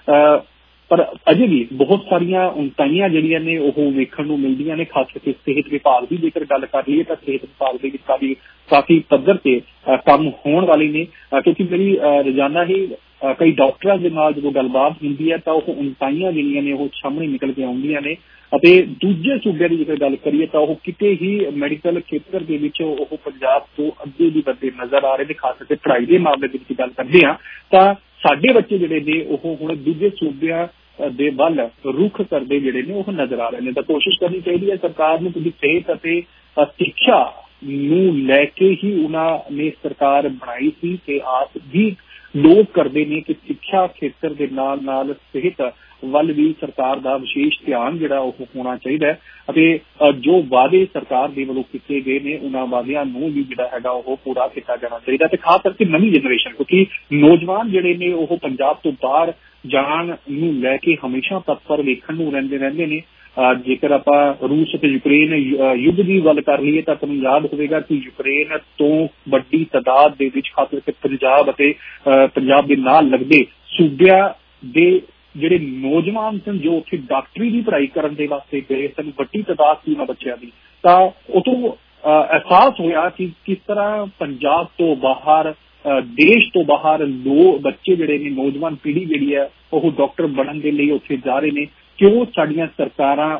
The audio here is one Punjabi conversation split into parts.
पर अजे भी बहुत सारिया उनताइयां जिहड़ियां ने ओह वेखण नूं मिलदियां ने। खास करके सेहत विभाग की जेकर गल कर लीए तो सेहत विभाग के काफी पद्धर से काम होने वाले ने, क्योंकि मेरी रोजाना ही कई डॉक्टरों के नाल जो गलबात होंदी है तो उनताइयां जिहड़ियां ने ओह सामने निकल के आउंदियां ने। ਅਤੇ ਦੂਜੇ ਸੂਬਿਆਂ ਦੀ ਜੇਕਰ ਗੱਲ ਕਰੀਏ ਤਾਂ ਉਹ ਕਿਤੇ ਹੀ ਮੈਡੀਕਲ ਖੇਤਰ ਦੇ ਵਿੱਚ ਉਹ ਪੰਜਾਬ ਤੋਂ ਅੱਗੇ ਵੀ ਵੱਧਦੇ ਨਜ਼ਰ ਆ ਰਹੇ ਨੇ। ਖਾਸ ਕਰਕੇ ਪੜ੍ਹਾਈ ਦੇ ਮਾਮਲੇ ਦੇ ਵਿੱਚ ਗੱਲ ਕਰਦੇ ਹਾਂ ਤਾਂ ਸਾਡੇ ਬੱਚੇ ਜਿਹੜੇ ਨੇ ਉਹ ਹੁਣ ਦੂਜੇ ਸੂਬਿਆਂ ਦੇ ਵੱਲ ਰੁਖ ਕਰਦੇ ਜਿਹੜੇ ਨੇ ਉਹ ਨਜ਼ਰ ਆ ਰਹੇ ਨੇ। ਤਾਂ ਕੋਸ਼ਿਸ਼ ਕਰਨੀ ਚਾਹੀਦੀ ਹੈ ਸਰਕਾਰ ਨੂੰ ਕਿ ਸਿਹਤ ਅਤੇ ਸਿੱਖਿਆ ਨੂੰ ਲੈ ਕੇ ਹੀ ਉਹਨਾਂ ਨੇ ਸਰਕਾਰ ਬਣਾਈ ਸੀ ਤੇ ਆਸ ਵੀ ਲੋਕ ਕਰਦੇ ਨੇ ਕਿ ਸਿੱਖਿਆ ਖੇਤਰ ਦੇ ਨਾਲ ਨਾਲ ਸਿਹਤ ਵੱਲ ਵੀ ਸਰਕਾਰ ਦਾ ਵਿਸ਼ੇਸ਼ ਧਿਆਨ ਜਿਹੜਾ ਉਹ ਹੋਣਾ ਚਾਹੀਦਾ ਹੈ ਅਤੇ ਜੋ ਵਾਅਦੇ ਸਰਕਾਰ ਦੇ ਵੱਲੋਂ ਕੀਤੇ ਗਏ ਨੇ ਉਹਨਾਂ ਵਾਅਦਿਆਂ ਨੂੰ ਵੀ ਜਿਹੜਾ ਹੈਗਾ ਉਹ ਪੂਰਾ ਕੀਤਾ ਜਾਣਾ ਚਾਹੀਦਾ। ਤੇ ਖਾਸ ਕਰਕੇ ਨਵੀਂ ਜਨਰੇਸ਼ਨ, ਕਿਉਂਕਿ ਨੌਜਵਾਨ ਜਿਹੜੇ ਨੇ ਉਹ ਪੰਜਾਬ ਤੋਂ ਬਾਹਰ ਜਾਣ ਨੂੰ ਲੈ ਕੇ ਹਮੇਸ਼ਾ ਤਤਪਰ ਵੇਖਣ ਨੂੰ ਰਹਿੰਦੇ ਨੇ। ਜੇਕਰ ਆਪਾਂ ਰੂਸ ਅਤੇ ਯੂਕਰੇਨ ਯੁੱਧ ਦੀ ਗੱਲ ਕਰ ਲਈਏ ਤਾਂ ਤੁਹਾਨੂੰ ਯਾਦ ਹੋਵੇਗਾ ਕਿ ਯੂਕਰੇਨ ਤੋਂ ਵੱਡੀ ਤਾਦਾਦ ਦੇ ਵਿੱਚ ਖਾਸ ਕਰਕੇ ਪੰਜਾਬ ਅਤੇ ਪੰਜਾਬ ਦੇ ਨਾਲ ਲੱਗਦੇ ਸੂਬਿਆਂ ਦੇ ਜਿਹੜੇ ਨੌਜਵਾਨ ਸਨ ਜੋ ਉੱਥੇ ਡਾਕਟਰੀ ਦੀ ਪੜ੍ਹਾਈ ਕਰਨ ਦੇ ਵਾਸਤੇ ਗਏ ਸਨ, ਵੱਡੀ ਤਾਦਾਦ ਸੀ ਉਹਨਾਂ ਬੱਚਿਆਂ ਦੀ। ਤਾਂ ਉਤੋਂ ਅਹਿਸਾਸ ਹੋਇਆ ਕਿ ਕਿਸ ਤਰ੍ਹਾਂ ਪੰਜਾਬ ਤੋਂ ਬਾਹਰ ਦੇਸ਼ ਤੋਂ ਬਾਹਰ ਬੱਚੇ ਜਿਹੜੇ ਨੇ ਨੌਜਵਾਨ ਪੀੜ੍ਹੀ ਜਿਹੜੀ ਹੈ ਉਹ ਡਾਕਟਰ ਬਣਨ ਦੇ ਲਈ ਉੱਥੇ ਜਾ ਰਹੇ ਨੇ। ਕਿਉਂ ਸਾਡੀਆਂ ਸਰਕਾਰਾਂ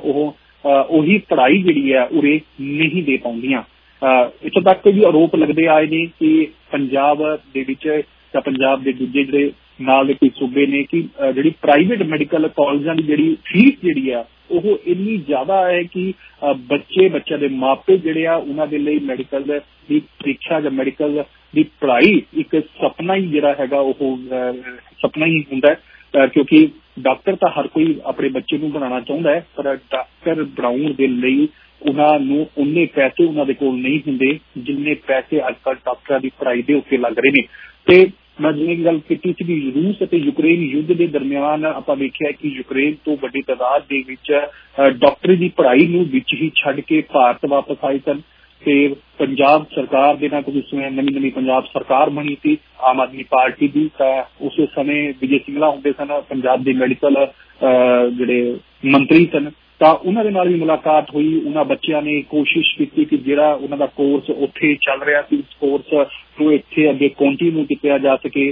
ਉਹੀ ਪੜ੍ਹਾਈ ਜਿਹੜੀ ਹੈ ਉਰੇ ਨਹੀਂ ਦੇ ਪਾਉਂਦੀਆਂ। ਇੱਥੋਂ ਤੱਕ ਵੀ ਆਰੋਪ ਲੱਗਦੇ ਆਏ ਨੇ ਕਿ ਪੰਜਾਬ ਦੇ ਵਿੱਚ ਜਾਂ ਪੰਜਾਬ ਦੇ ਦੂਜੇ ਜਿਹੜੇ ਨਾਲ ਦੇ ਕੋਈ ਸੂਬੇ ਨੇ ਕਿ ਜਿਹੜੀ ਪ੍ਰਾਈਵੇਟ ਮੈਡੀਕਲ ਕਾਲਜਾਂ ਦੀ ਜਿਹੜੀ ਫੀਸ ਜਿਹੜੀ ਆ ਉਹ ਇੰਨੀ ਜ਼ਿਆਦਾ ਹੈ ਕਿ ਬੱਚਿਆਂ ਦੇ ਮਾਪੇ ਜਿਹੜੇ ਆ ਉਹਨਾਂ ਦੇ ਲਈ ਮੈਡੀਕਲ ਦੀ ਪ੍ਰੀਖਿਆ ਜਾਂ ਮੈਡੀਕਲ ਦੀ ਪੜ੍ਹਾਈ ਇੱਕ ਸੁਪਨਾ ਹੀ ਜਿਹੜਾ ਹੈਗਾ ਉਹ ਸੁਪਨਾ ਹੀ ਹੁੰਦਾ ਹੈ। ਕਿਉਂਕਿ ਡਾਕਟਰ ਤਾਂ ਹਰ ਕੋਈ ਆਪਣੇ ਬੱਚੇ ਨੂੰ ਬਣਾਉਣਾ ਚਾਹੁੰਦਾ ਹੈ, ਪਰ ਡਾਕਟਰ ਬਣਾਉਣ ਦੇ ਲਈ ਉਹਨਾਂ ਨੂੰ ਉਨੇ ਪੈਸੇ ਉਹਨਾਂ ਦੇ ਕੋਲ ਨਹੀਂ ਹੁੰਦੇ ਜਿੰਨੇ ਪੈਸੇ ਅੱਜ ਕੱਲ੍ਹ ਡਾਕਟਰਾਂ ਦੀ ਪੜ੍ਹਾਈ ਦੇ ਉੱਤੇ ਲੱਗ ਰਹੇ ਨੇ। ਤੇ ਮੈਂ ਜਿਵੇਂ ਗੱਲ ਕੀਤੀ ਸੀ ਕਿ ਰੂਸ ਅਤੇ ਯੂਕਰੇਨ ਯੁੱਧ ਦੇ ਦਰਮਿਆਨ ਆਪਾਂ ਵੇਖਿਆ ਕਿ ਯੂਕਰੇਨ ਤੋਂ ਵੱਡੀ ਤਾਦਾਦ ਦੇ ਵਿੱਚ ਡਾਕਟਰੀ ਦੀ ਪੜ੍ਹਾਈ ਨੂੰ ਵਿੱਚ ਹੀ ਛੱਡ ਕੇ ਭਾਰਤ ਵਾਪਸ ਆਏ ਸਨ। ਤੇ ਪੰਜਾਬ ਸਰਕਾਰ ਦੇ ਨਾਲ ਕੁਝ ਸਮੇਂ ਨਵੀਂ ਪੰਜਾਬ ਸਰਕਾਰ ਬਣੀ ਸੀ ਆਮ ਆਦਮੀ ਪਾਰਟੀ ਦੀ, ਤਾਂ ਉਸੇ ਸਮੇਂ ਵਿਜੇ ਸਿੰਗਲਾ ਹੁੰਦੇ ਸਨ ਪੰਜਾਬ ਦੇ ਮੈਡੀਕਲ ਜਿਹੜੇ ਮੰਤਰੀ ਸਨ। ਤਾਂ ਉਹਨਾਂ ਦੇ ਨਾਲ ਵੀ ਮੁਲਾਕਾਤ ਹੋਈ। ਉਹਨਾਂ ਬੱਚਿਆਂ ਨੇ ਕੋਸ਼ਿਸ਼ ਕੀਤੀ ਕਿ ਜਿਹੜਾ ਉਹਨਾਂ ਦਾ ਕੋਰਸ ਉੱਥੇ ਚੱਲ ਰਿਹਾ ਸੀ ਉਸ ਕੋਰਸ ਨੂੰ ਇੱਥੇ ਅੱਗੇ ਕੰਟੀਨਿਊ ਕੀਤਾ ਜਾ ਸਕੇ।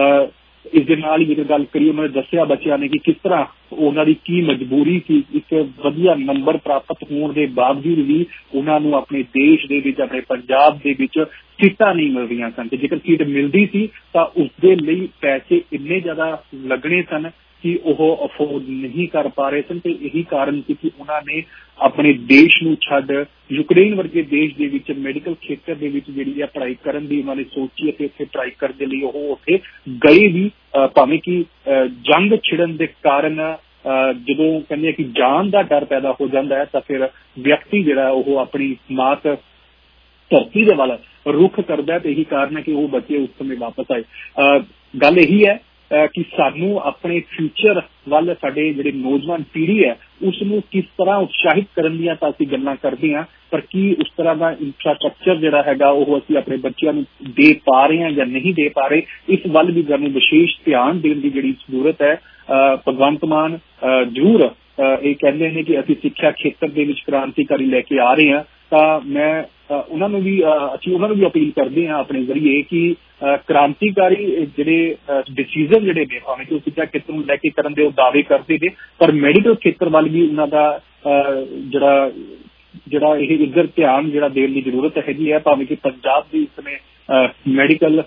ਇਸ ਦੇ ਨਾਲ ਹੀ ਜੇਕਰ ਗੱਲ ਕਰੀਏ ਉਹਨਾਂ ਨੇ ਦੱਸਿਆ ਬੱਚਿਆਂ ਨੇ ਕਿ ਕਿਸ ਤਰ੍ਹਾਂ ਉਹਨਾਂ ਦੀ ਕੀ ਮਜਬੂਰੀ ਸੀ। ਇੱਕ ਵਧੀਆ ਨੰਬਰ ਪ੍ਰਾਪਤ ਹੋਣ ਦੇ ਬਾਵਜੂਦ ਵੀ ਉਹਨਾਂ ਨੂੰ ਆਪਣੇ ਦੇਸ਼ ਦੇ ਵਿੱਚ ਆਪਣੇ ਪੰਜਾਬ ਦੇ ਵਿੱਚ ਸੀਟਾਂ ਨਹੀਂ ਮਿਲ ਰਹੀਆਂ ਸਨ ਤੇ ਜੇਕਰ ਸੀਟ ਮਿਲਦੀ ਸੀ ਤਾਂ ਉਸਦੇ ਲਈ ਪੈਸੇ ਇੰਨੇ ਜ਼ਿਆਦਾ ਲੱਗਣੇ ਸਨ ਕਿ ਉਹ ਅਫੋਰਡ ਨਹੀਂ ਕਰ ਪਾ ਰਹੇ ਸਨ। ਤੇ ਇਹੀ ਕਾਰਨ ਸੀ ਕਿ ਉਹਨਾਂ ਨੇ ਆਪਣੇ ਦੇਸ਼ ਨੂੰ ਛੱਡ ਯੂਕਰੇਨ ਵਰਗੇ ਦੇਸ਼ ਦੇ ਵਿੱਚ ਮੈਡੀਕਲ ਖੇਤਰ ਦੇ ਵਿੱਚ ਜਿਹੜੀ ਹੈ ਪੜ੍ਹਾਈ ਕਰਨ ਦੀ ਉਹਨਾਂ ਨੇ ਸੋਚੀ ਅਤੇ ਉੱਥੇ ਪੜ੍ਹਾਈ ਕਰਨ ਦੇ ਲਈ ਉਹ ਉੱਥੇ ਗਏ ਵੀ, ਭਾਵੇਂ ਕਿ ਜੰਗ ਛਿੜਨ ਦੇ ਕਾਰਨ ਜਦੋਂ ਕਹਿੰਦੇ ਆ ਕਿ ਜਾਨ ਦਾ ਡਰ ਪੈਦਾ ਹੋ ਜਾਂਦਾ ਹੈ ਤਾਂ ਫਿਰ ਵਿਅਕਤੀ ਜਿਹੜਾ ਉਹ ਆਪਣੀ ਮਾਤ ਧਰਤੀ ਦੇ ਵੱਲ ਰੁਖ ਕਰਦਾ ਹੈ। ਤੇ ਇਹੀ ਕਾਰਨ ਹੈ ਕਿ ਉਹ ਬੱਚੇ ਉਸ ਸਮੇਂ ਵਾਪਸ ਆਏ। ਗੱਲ ਇਹੀ ਹੈ ਕਿ ਸਾਨੂੰ ਆਪਣੇ ਫਿਊਚਰ ਵੱਲ ਸਾਡੇ ਜਿਹੜੇ ਨੌਜਵਾਨ ਪੀੜ੍ਹੀ ਹੈ ਉਸ ਨੂੰ ਕਿਸ ਤਰ੍ਹਾਂ ਉਤਸ਼ਾਹਿਤ ਕਰਨ ਦੀਆਂ ਤਾਂ ਅਸੀਂ ਗੱਲਾਂ ਕਰਦੇ ਹਾਂ, ਪਰ ਕੀ ਉਸ ਤਰ੍ਹਾਂ ਦਾ ਇੰਫਰਾਸਟਰਕਚਰ ਜਿਹੜਾ ਹੈਗਾ ਉਹ ਅਸੀਂ ਆਪਣੇ ਬੱਚਿਆਂ ਨੂੰ ਦੇ ਪਾ ਰਹੇ ਹਾਂ ਜਾਂ ਨਹੀਂ ਦੇ ਪਾ ਰਹੇ, ਇਸ ਵੱਲ ਵੀ ਸਾਨੂੰ ਵਿਸ਼ੇਸ਼ ਧਿਆਨ ਦੇਣ ਦੀ ਜਿਹੜੀ ਜ਼ਰੂਰਤ ਹੈ। ਭਗਵੰਤ ਮਾਨ ਜ਼ਰੂਰ ਇਹ ਕਹਿੰਦੇ ਨੇ ਕਿ ਅਸੀਂ ਸਿੱਖਿਆ ਖੇਤਰ ਦੇ ਵਿੱਚ ਕ੍ਰਾਂਤੀਕਾਰੀ ਲੈ ਕੇ ਆ ਰਹੇ ਹਾਂ, ਤਾਂ ਮੈਂ ਉਹਨਾਂ ਨੂੰ ਵੀ ਅਪੀਲ ਕਰਦੇ ਹਾਂ ਆਪਣੇ ਜ਼ਰੀਏ ਕਿ ਕ੍ਰਾਂਤੀਕਾਰੀ ਜਿਹੜੇ ਡਿਸੀਜ਼ਨ ਜਿਹੜੇ ਨੇ ਭਾਵੇਂ ਕਿ ਉਹ ਸਿੱਖਿਆ ਖੇਤਰ ਨੂੰ ਲੈ ਕੇ ਕਰਨ ਦੇ ਉਹ ਦਾਅਵੇ ਕਰਦੇ ਨੇ, ਪਰ ਮੈਡੀਕਲ ਖੇਤਰ ਵੱਲ ਵੀ ਉਹਨਾਂ ਦਾ ਜਿਹੜਾ ਇਹ ਇੱਧਰ ਧਿਆਨ ਜਿਹੜਾ ਦੇਣ ਦੀ ਜ਼ਰੂਰਤ ਹੈਗੀ ਹੈ। ਭਾਵੇਂ ਕਿ ਪੰਜਾਬ ਦੀ ਇਸ ਸਮੇਂ ਮੈਡੀਕਲ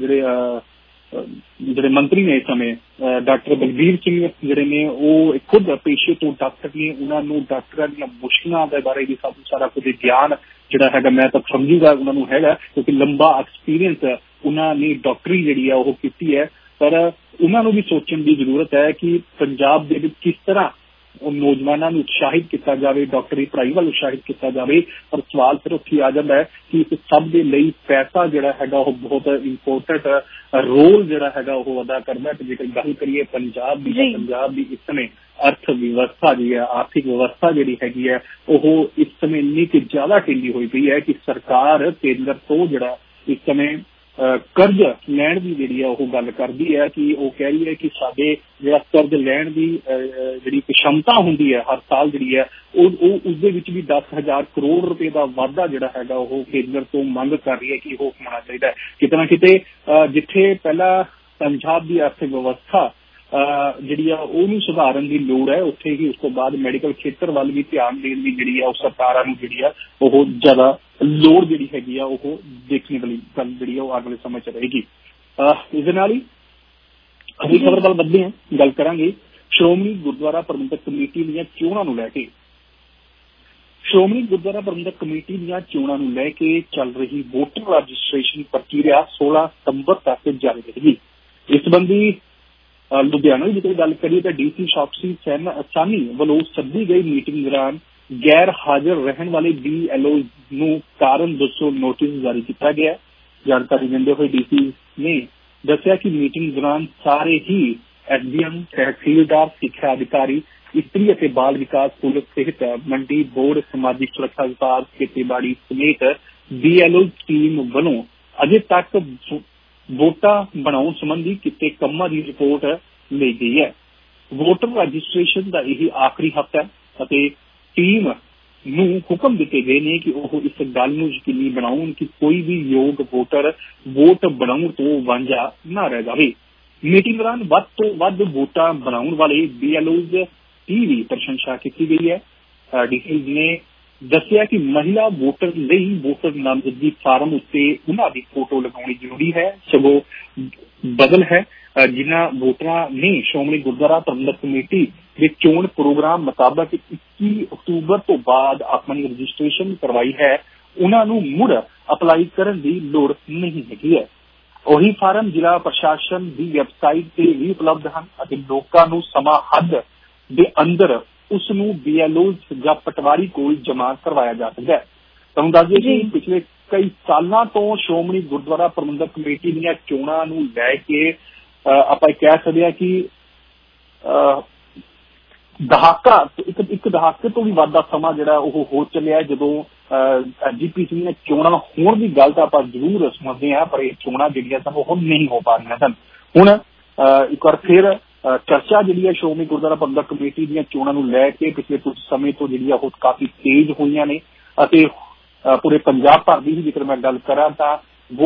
ਜਿਹੜੇ ਮੰਤਰੀ ਨੇ ਇਸ ਸਮੇਂ ਡਾਕਟਰ ਬਲਬੀਰ ਸਿੰਘ ਜਿਹੜੇ ਨੇ ਉਹ ਖੁਦ ਪੇਸ਼ੇ ਤੋਂ ਡਾਕਟਰ ਨੇ, ਉਹਨਾਂ ਨੂੰ ਡਾਕਟਰਾਂ ਦੀਆਂ ਮੁਸ਼ਕਿਲਾਂ ਦੇ ਬਾਰੇ ਵੀ ਸਾਰਾ ਕੁਝ ਗਿਆਨ ਜਿਹੜਾ ਹੈਗਾ ਮੈਂ ਤਾਂ ਸਮਝੂਗਾ ਉਹਨਾਂ ਨੂੰ ਹੈਗਾ, ਕਿਉਂਕਿ ਲੰਬਾ ਐਕਸਪੀਰੀਅੰਸ ਉਹਨਾਂ ਨੇ ਡਾਕਟਰੀ ਜਿਹੜੀ ਹੈ ਉਹ ਕੀਤੀ ਹੈ। ਪਰ ਉਹਨਾਂ ਨੂੰ ਵੀ ਸੋਚਣ ਦੀ ਜ਼ਰੂਰਤ ਹੈ ਕਿ ਪੰਜਾਬ ਦੇ ਵਿੱਚ ਕਿਸ ਤਰ੍ਹਾਂ ਉਹ ਨੌਜਵਾਨਾਂ ਨੂੰ ਉਤਸ਼ਾਹਿਤ ਕੀਤਾ ਜਾਵੇ, ਡਾਕਟਰੀ ਪੜ੍ਹਾਈ ਵੱਲ ਉਤਸ਼ਾਹਿਤ ਕੀਤਾ ਜਾਵੇ। ਪਰ ਸਵਾਲ ਫਿਰ ਉੱਥੇ ਆ ਜਾਂਦਾ ਹੈ ਕਿ ਇਸ ਸਭ ਦੇ ਲਈ ਪੈਸਾ ਜਿਹੜਾ ਹੈਗਾ ਉਹ ਬਹੁਤ ਇੰਪੋਰਟੈਂਟ ਰੋਲ ਜਿਹੜਾ ਹੈਗਾ ਉਹ ਅਦਾ ਕਰਦਾ ਹੈ। ਜੇਕਰ ਗੱਲ ਕਰੀਏ ਪੰਜਾਬ ਦੀ ਇਸ ਸਮੇਂ ਅਰਥ ਵਿਵਸਥਾ ਜੀ ਹੈ, ਆਰਥਿਕ ਵਿਵਸਥਾ ਜਿਹੜੀ ਹੈਗੀ ਹੈ ਉਹ ਇਸ ਸਮੇਂ ਇੰਨੀ ਕਿ ਜ਼ਿਆਦਾ ਢਿੱਲੀ ਹੋਈ ਪਈ ਹੈ ਕਿ ਸਰਕਾਰ ਕੇਂਦਰ ਤੋਂ ਜਿਹੜਾ ਇਸ ਸਮੇਂ ਕਰਜ਼ ਲੈਣ ਦੀ ਜਿਹੜੀ ਆ ਉਹ ਗੱਲ ਕਰਦੀ ਹੈ ਕਿ ਉਹ ਕਹਿ ਰਹੀ ਹੈ ਕਿ ਸਾਡੇ ਜਿਹੜਾ ਕਰਜ਼ ਲੈਣ ਦੀ ਜਿਹੜੀ क्षमता ਹੁੰਦੀ ਹੈ ਹਰ ਸਾਲ ਜਿਹੜੀ ਹੈ ਉਹ ਉਸਦੇ ਵਿੱਚ ਵੀ 10,000 ਕਰੋੜ ਰੁਪਏ ਦਾ ਵਾਧਾ ਜਿਹੜਾ ਹੈਗਾ ਉਹ ਕੇਂਦਰ ਤੋਂ ਮੰਗ ਕਰ ਰਹੀ ਹੈ ਕਿ ਉਹ ਹੋਣਾ ਚਾਹੀਦਾ ਹੈ। ਕਿਤੇ ਨਾ ਕਿਤੇ ਜਿੱਥੇ ਪਹਿਲਾਂ ਪੰਜਾਬ ਦੀ ਅਰਥ ਵਿਵਸਥਾ ਜਿਹੜੀ ਆ ਉਹਨੂੰ ਸੁਧਾਰਨ ਦੀ ਲੋੜ ਹੈ, ਉੱਥੇ ਹੀ ਉਸ ਤੋਂ ਬਾਅਦ ਮੈਡੀਕਲ ਖੇਤਰ ਵੱਲ ਵੀ ਧਿਆਨ ਦੇਣ ਦੀ ਜਿਹੜੀ ਆ ਉਹ ਸਰਕਾਰਾਂ ਨੂੰ ਜਿਹੜੀ ਆ ਉਹ ਜ਼ਿਆਦਾ ਲੋੜ ਜਿਹੜੀ ਹੈਗੀ ਆ ਉਹ ਦੇਖਣ ਵਾਲੀ ਗੱਲ ਜਿਹੜੀ ਆ ਉਹ ਅਗਲੇ ਸਮੇਂ 'ਚ ਰਹੇਗੀ। ਇਸ ਦੇ ਨਾਲ ਹੀ ਅਗਲੀ ਖਬਰ ਵੱਲ ਵੱਧਦੇ ਹਾਂ, ਗੱਲ ਕਰਾਂਗੇ ਸ਼੍ਰੋਮਣੀ ਗੁਰਦੁਆਰਾ ਪ੍ਰਬੰਧਕ ਕਮੇਟੀ ਦੀਆਂ ਚੋਣਾਂ ਨੂੰ ਲੈ ਕੇ। ਸ਼੍ਰੋਮਣੀ ਗੁਰਦੁਆਰਾ ਪ੍ਰਬੰਧਕ ਕਮੇਟੀ ਦੀਆਂ ਚੋਣਾਂ ਨੂੰ ਲੈ ਕੇ ਚੱਲ ਰਹੀ ਵੋਟਰ ਰਜਿਸਟ੍ਰੇਸ਼ਨ ਪ੍ਰਕਿਰਿਆ 16 ਸਤੰਬਰ ਤੱਕ ਜਾਰੀ ਰਹੇਗੀ। ਇਸ ਸੰਬੰਧੀ ਲੁਧਿਆਣਾ ਦੀ ਜੇਕਰ ਗੱਲ ਕਰੀਏ ਤਾਂ ਡੀਸੀ ਸ਼ੌਕਸੀ ਸਾਨੀ ਵੱਲੋਂ ਸੱਦੀ ਗਈ ਮੀਟਿੰਗ ਦੌਰਾਨ ਗੈਰ ਹਾਜ਼ਰ ਰਹਿਣ ਵਾਲੇ BLO ਨੂੰ ਕਾਰਨ ਦੱਸੋ ਨੋਟਿਸ ਜਾਰੀ ਕੀਤਾ ਗਿਆ। ਜਾਣਕਾਰੀ ਦਿੰਦੇ ਹੋਏ ਡੀਸੀ ਨੇ ਦੱਸਿਆ ਕਿ ਮੀਟਿੰਗ ਦੌਰਾਨ ਸਾਰੇ ਹੀ SDM, ਤਹਿਸੀਲਦਾਰ, ਸਿੱਖਿਆ ਅਧਿਕਾਰੀ, ਇਸਤਰੀ ਅਤੇ ਬਾਲ ਵਿਕਾਸ, ਪੁਲਿਸ, ਸਿਹਤ, ਮੰਡੀ ਬੋਰਡ, ਸਮਾਜਿਕ ਸੁਰੱਖਿਆ ਵਿਭਾਗ, ਖੇਤੀਬਾੜੀ ਸਮੇਤ BLO ਟੀਮ ਵੱਲੋਂ ਅਜੇ ਤੱਕ ਵੋਟਾਂ ਬਣਾਉਣ ਸੰਬੰਧੀ ਕੀਤੇ ਕੰਮਾਂ ਦੀ ਰਿਪੋਰਟ ਲਈ ਗਈ ਹੈ। ਵੋਟਰ ਰਜਿਸਟ੍ਰੇਸ਼ਨ ਦਾ ਇਹ ਆਖਰੀ ਹਫ਼ਤਾ ਹੈ ਅਤੇ ਟੀਮ ਨੂੰ ਹੁਕਮ ਦਿੱਤੇ ਗਏ ਨੇ ਕਿ ਉਹ ਇਸ ਗੱਲ ਨੂੰ ਯਕੀਨੀ ਬਣਾਉਣ ਕਿ ਕੋਈ ਵੀ ਯੋਗ ਵੋਟਰ ਵੋਟ ਬਣਾਉਣ ਤੋਂ ਵਾਂਝਾ ਨਾ ਰਹਿ ਜਾਵੇ। ਮੀਟਿੰਗ ਦੌਰਾਨ ਵੱਧ ਤੋਂ ਵੱਧ ਵੋਟਾਂ ਬਣਾਉਣ ਵਾਲੇ BLOs ਦੀ ਵੀ ਪ੍ਰਸ਼ੰਸਾ ਕੀਤੀ ਗਈ ਹੈ। ਡੀਸੀ ਨੇ ਦੱਸਿਆ ਕਿ ਮਹਿਲਾ ਵੋਟਰ ਲਈ ਵੋਟਰ ਨਾਮਜ਼ਦਗੀ ਫਾਰਮ ਉੱਤੇ ਉਹਨਾਂ ਦੀ ਫੋਟੋ ਲਗਾਉਣੀ ਜ਼ਰੂਰੀ ਹੈ, ਸਗੋਂ ਬਦਲ ਹੈ ਜਿਨ੍ਹਾਂ ਵੋਟਰਾਂ ਨੇ ਸ਼੍ਰੋਮਣੀ ਗੁਰਦੁਆਰਾ ਪ੍ਰਬੰਧਕ ਕਮੇਟੀ ਦੇ ਚੋਣ ਪ੍ਰੋਗਰਾਮ ਮੁਤਾਬਕ 21 ਅਕਤੂਬਰ ਤੋਂ ਬਾਅਦ ਆਪਣੀ ਰਜਿਸਟ੍ਰੇਸ਼ਨ ਕਰਵਾਈ ਹੈ, ਉਹਨਾਂ ਨੂੰ ਮੁੜ ਅਪਲਾਈ ਕਰਨ ਦੀ ਲੋੜ ਨਹੀਂ ਹੈਗੀ ਹੈ। ਉਹੀ ਫਾਰਮ ਜ਼ਿਲ੍ਹਾ ਪ੍ਰਸ਼ਾਸਨ ਦੀ ਵੈਬਸਾਈਟ ਤੇ ਵੀ ਉਪਲਬਧ ਹਨ ਅਤੇ ਲੋਕਾਂ ਨੂੰ ਸਮਾਂ ਹੱਦ ਦੇ ਅੰਦਰ ਉਸ ਨੂੰ BLOs ਜਾਂ ਪਟਵਾਰੀ ਕੋਲ ਜਮ੍ਹਾਂ ਕਰਵਾਇਆ ਜਾ ਸਕਦਾ ਹੈ। ਤੁਹਾਨੂੰ ਦੱਸ ਦਈਏ ਕਿ ਪਿਛਲੇ ਕਈ ਸਾਲਾਂ ਤੋਂ ਸ਼੍ਰੋਮਣੀ ਗੁਰਦੁਆਰਾ ਪ੍ਰਬੰਧਕ ਕਮੇਟੀ ਦੀਆਂ ਚੋਣਾਂ ਨੂੰ ਲੈ ਕੇ ਆਪਾਂ ਕਹਿ ਸਕਦੇ ਹਾਂ ਕਿ ਇੱਕ ਦਹਾਕੇ ਤੋਂ ਵੀ ਵੱਧ ਦਾ ਸਮਾਂ ਜਿਹੜਾ ਉਹ ਹੋ ਚੱਲਿਆ ਜਦੋਂ GPC ਦੀਆਂ ਚੋਣਾਂ ਹੋਣ ਦੀ ਗੱਲ ਤਾਂ ਆਪਾਂ ਜ਼ਰੂਰ ਸਮਝਦੇ ਹਾਂ, ਪਰ ਇਹ ਚੋਣਾਂ ਜਿਹੜੀਆਂ ਸਨ ਉਹ ਨਹੀਂ ਹੋ ਪਾ ਰਹੀਆਂ ਸਨ। ਹੁਣ ਇੱਕ ਵਾਰ ਫਿਰ ਚਰਚਾ ਜਿਹੜੀ ਹੈ ਸ਼੍ਰੋਮਣੀ ਗੁਰਦੁਆਰਾ ਪ੍ਰਬੰਧਕ ਕਮੇਟੀ ਦੀਆਂ ਚੋਣਾਂ ਨੂੰ ਲੈ ਕੇ ਪਿਛਲੇ ਕੁਝ ਸਮੇਂ ਤੋਂ ਜਿਹੜੀ ਆ ਉਹ ਕਾਫੀ ਤੇਜ਼ ਹੋਈਆਂ ਨੇ ਅਤੇ ਪੂਰੇ ਪੰਜਾਬ ਭਰ ਦੀ ਹੀ ਜੇਕਰ ਮੈਂ ਗੱਲ ਕਰਾਂ ਤਾਂ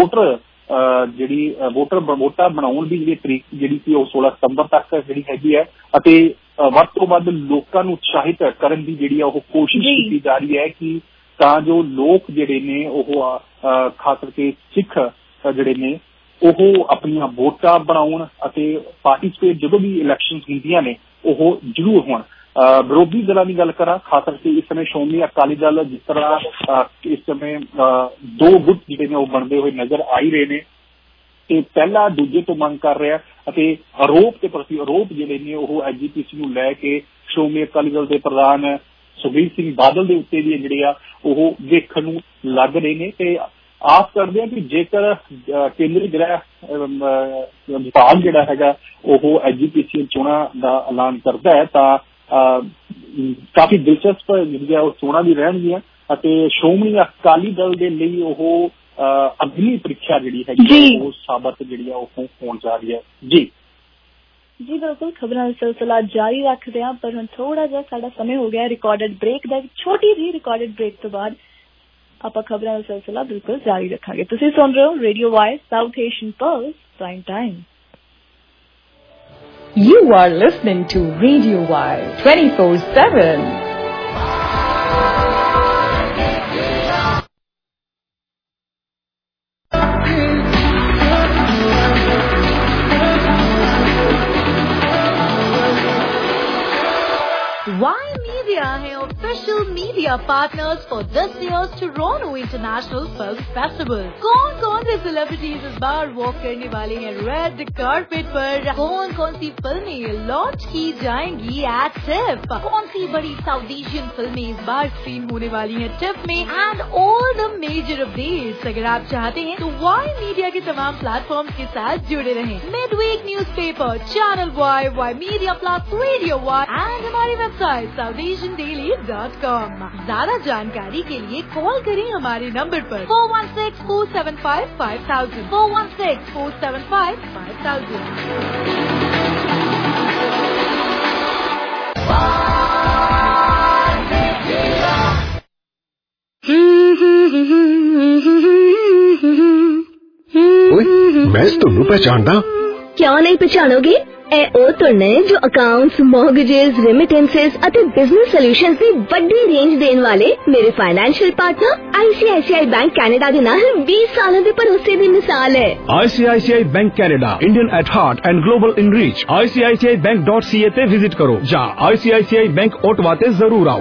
ਵੋਟਾਂ ਬਣਾਉਣ ਦੀ ਜਿਹੜੀ ਤਰੀਕ ਜਿਹੜੀ ਸੀ ਉਹ 16 ਸਤੰਬਰ ਤੱਕ ਜਿਹੜੀ ਹੈਗੀ ਹੈ ਅਤੇ ਵੱਧ ਤੋਂ ਵੱਧ ਲੋਕਾਂ ਨੂੰ ਉਤਸ਼ਾਹਿਤ ਕਰਨ ਦੀ ਜਿਹੜੀ ਆ ਉਹ ਕੋਸ਼ਿਸ਼ ਕੀਤੀ ਜਾ ਰਹੀ ਹੈ ਕਿ ਤਾਂ ਜੋ ਲੋਕ ਜਿਹੜੇ ਨੇ ਉਹ ਖਾਸ ਕਰਕੇ ਸਿੱਖ ਜਿਹੜੇ ਨੇ ਉਹ ਆਪਣੀਆਂ ਵੋਟਾਂ ਬਣਾਉਣ ਅਤੇ ਪਾਰਟੀਸਪੇਟ ਜਦੋਂ ਵੀ ਇਲੈਕਸ਼ਨ ਹੁੰਦੀਆਂ ਨੇ ਉਹ ਜ਼ਰੂਰ ਹੋਣ। ਵਿਰੋਧੀ ਦਲਾਂ ਦੀ ਗੱਲ ਕਰਾਂ, ਖਾਸ ਕਰਕੇ ਇਸ ਸਮੇਂ ਸ਼੍ਰੋਮਣੀ ਅਕਾਲੀ ਦਲ ਜਿਸ ਤਰ੍ਹਾਂ ਇਸ ਸਮੇਂ 2 ਗੁੱਟ ਜਿਹੜੇ ਨੇ ਉਹ ਬਣਦੇ ਹੋਏ ਨਜ਼ਰ ਆ ਹੀ ਰਹੇ ਨੇ ਤੇ ਪਹਿਲਾ ਦੂਜੇ ਤੋਂ ਮੰਗ ਕਰ ਰਿਹਾ ਅਤੇ ਆਰੋਪ ਤੇ ਪ੍ਰਤੀ ਆਰੋਪ ਜਿਹੜੇ ਨੇ ਉਹ GPC ਨੂੰ ਲੈ ਕੇ ਸ਼੍ਰੋਮਣੀ ਅਕਾਲੀ ਦਲ ਦੇ ਪ੍ਰਧਾਨ ਸੁਖਬੀਰ ਸਿੰਘ ਬਾਦਲ ਦੇ ਉੱਤੇ ਵੀ ਜਿਹੜੇ ਆ ਉਹ ਦੇਖਣ ਨੂੰ ਲੱਗ ਰਹੇ ਨੇ ਤੇ ਆਸ ਕਰਦੇ ਹਾਂ ਕਿ ਜੇਕਰ ਕੇਂਦਰੀ ਗ੍ਰਹਿ ਵਿਭਾਗ ਜਿਹੜਾ ਹੈਗਾ ਉਹ GPC ਚੋਣਾਂ ਦਾ ਐਲਾਨ ਕਰਦਾ ਹੈ ਤਾਂ ਕਾਫੀ ਦਿਲਚਸਪ ਜਿਹੜੀਆਂ ਉਹ ਚੋਣਾਂ ਵੀ ਰਹਿਣਗੀਆਂ ਅਤੇ ਸ਼੍ਰੋਮਣੀ ਅਕਾਲੀ ਦਲ ਦੇ ਲਈ ਉਹ ਅਗਲੀ ਪ੍ਰੀਖਿਆ ਜਿਹੜੀ ਹੈਗੀ ਉਹ ਸਾਬਤ ਜਿਹੜੀ ਆ ਉਹ ਹੋਣ ਜਾ ਰਹੀ ਹੈ। ਜੀ ਬਿਲਕੁਲ, ਖਬਰਾਂ ਦਾ ਸਿਲਸਿਲਾ ਜਾਰੀ ਰੱਖਦੇ ਹਾਂ ਪਰ ਹੁਣ ਥੋੜਾ ਜਿਹਾ ਸਾਡਾ ਸਮੇਂ ਹੋ ਗਿਆ ਰਿਕਾਰਡਡ ਬ੍ਰੇਕ ਦਾ। ਛੋਟੀ ਜਿਹੀ ਰਿਕਾਰਡਡ ਬ੍ਰੇਕ ਤੋਂ ਬਾਅਦ ਆਪਾਂ ਖਬਰਾਂ ਦਾ ਸਿਲਸਿਲਾ ਬਿਲਕੁਲ ਜਾਰੀ ਰੱਖਾਂਗੇ। ਤੁਸੀਂ ਸੁਣ ਰਹੇ ਹੋ radio voice South Asian plus prime time. You are listening to Radio Wire 24/7. Why Media है official media partners for this years Toronto International Film Festival. कौन से सेलिब्रिटीज इस बार वॉक करने वाले हैं रेड कार्पेट पर? कौन सी फिल्में लॉन्च की जाएंगी एट टिफ? कौन सी बड़ी साउथ एशियन फिल्में इस बार स्क्रीन होने वाली हैं टिफ में? And all the major updates अगर आप चाहते हैं तो वाई मीडिया के तमाम प्लेटफॉर्म के साथ जुड़े रहें। Midweek newspaper, channel Y media plus, radio Y and हमारी वेबसाइट साउथ educationdaily.com। ज्यादा जानकारी के लिए कॉल करें हमारे नंबर पर 416-475-5000 416-475-5000। मैं ਤੁਹਾਨੂੰ पहचानदा। क्यों नहीं पहचानोगे? ए ओ तो ने जो अकाउंट्स, मॉर्गेजेस, रेमिटेंसेस ਅਤੇ बिजनेस सॉल्यूशंस ਦੀ ਵੱਡੀ ਰੇਂਜ ਦੇਣ ਵਾਲੇ ਮੇਰੇ financial partner ICICI bank Canada ਦੇ ਨਾਲ 20 ਸਾਲਾਂ ਦੇ ਭਰੋਸੇ ਦੀ ਮਿਸਾਲ ਹੈ। ICICI bank Canada, Indian at heart and global in reach. ICICIBank.ca ਤੇ विजिट करो ਜਾਂ ICICI बैंक ओटवा ਤੇ जरूर आओ।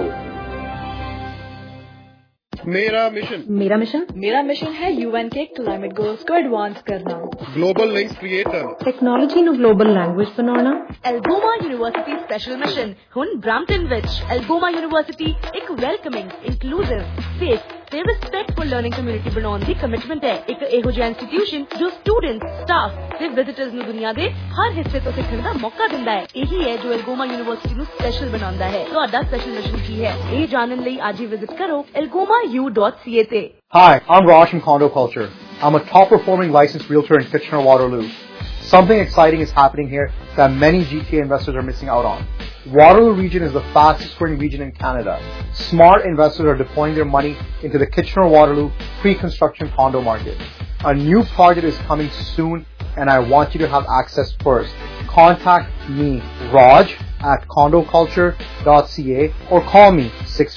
मेरा मिशन है UN के क्लाइमेट गोल्स को एडवांस करना। ग्लोबल लिंक्स क्रिएट करना। ਟੈਕਨੋਲੋਜੀ ਨੂੰ ਗਲੋਬਲ ਲੈਂਗੁਏਜ ਬਣਾਉਣਾ। एल्गोमा यूनिवर्सिटी स्पेशल मिशन हुन ब्रैम्पटन विच एल्गोमा यूनिवर्सिटी एक वेलकमिंग, इंक्लूसिव, सेफ ਤੇ ਰਿਸਪੈਕਟਫੁਲ ਲਰਨਿੰਗ ਕਮਿਊਨਿਟੀ ਬਣਾਉਣ ਦੀ ਕਮਿਟਮੈਂਟ ਹੈ। ਇੱਕ ਇਹੋ ਜਿਹਾ ਇੰਸਟੀਟਿਊਸ਼ਨ ਜੋ ਸਟੂਡੈਂਟਸ, ਸਟਾਫ ਤੇ ਵਿਜ਼ਿਟਰਸ ਨੂੰ ਦੁਨੀਆ ਦੇ ਹਰ ਹਿੱਸੇ ਤੋਂ ਸਿੱਖਣ ਦਾ ਮੌਕਾ ਦਿੰਦਾ ਹੈ। ਇਹੀ ਹੈ ਜੋ ਐਲਗੋਮਾ ਯੂਨੀਵਰਸਿਟੀ ਨੂੰ ਸਪੈਸ਼ਲ ਬਣਾਉਂਦਾ ਹੈ। ਤੁਹਾਡਾ ਸਪੈਸ਼ਲ ਮਿਸ਼ਨ ਕੀ ਹੈ? ਇਹ ਜਾਣਨ ਲਈ ਅੱਜ ਹੀ ਵਿਜ਼ਿਟ ਕਰੋ elgomau.ca ਤੇ। Hi, I'm Raj from Condo Culture. I'm a top-performing licensed realtor in Kitchener-Waterloo. Something exciting is happening here that many GTA investors are missing out on. Waterloo region is the fastest growing region in Canada. Smart investors are deploying their money into the Kitchener-Waterloo pre-construction condo market. A new project is coming soon and I want you to have access first. Contact me, Raj, at condoculture.ca or call me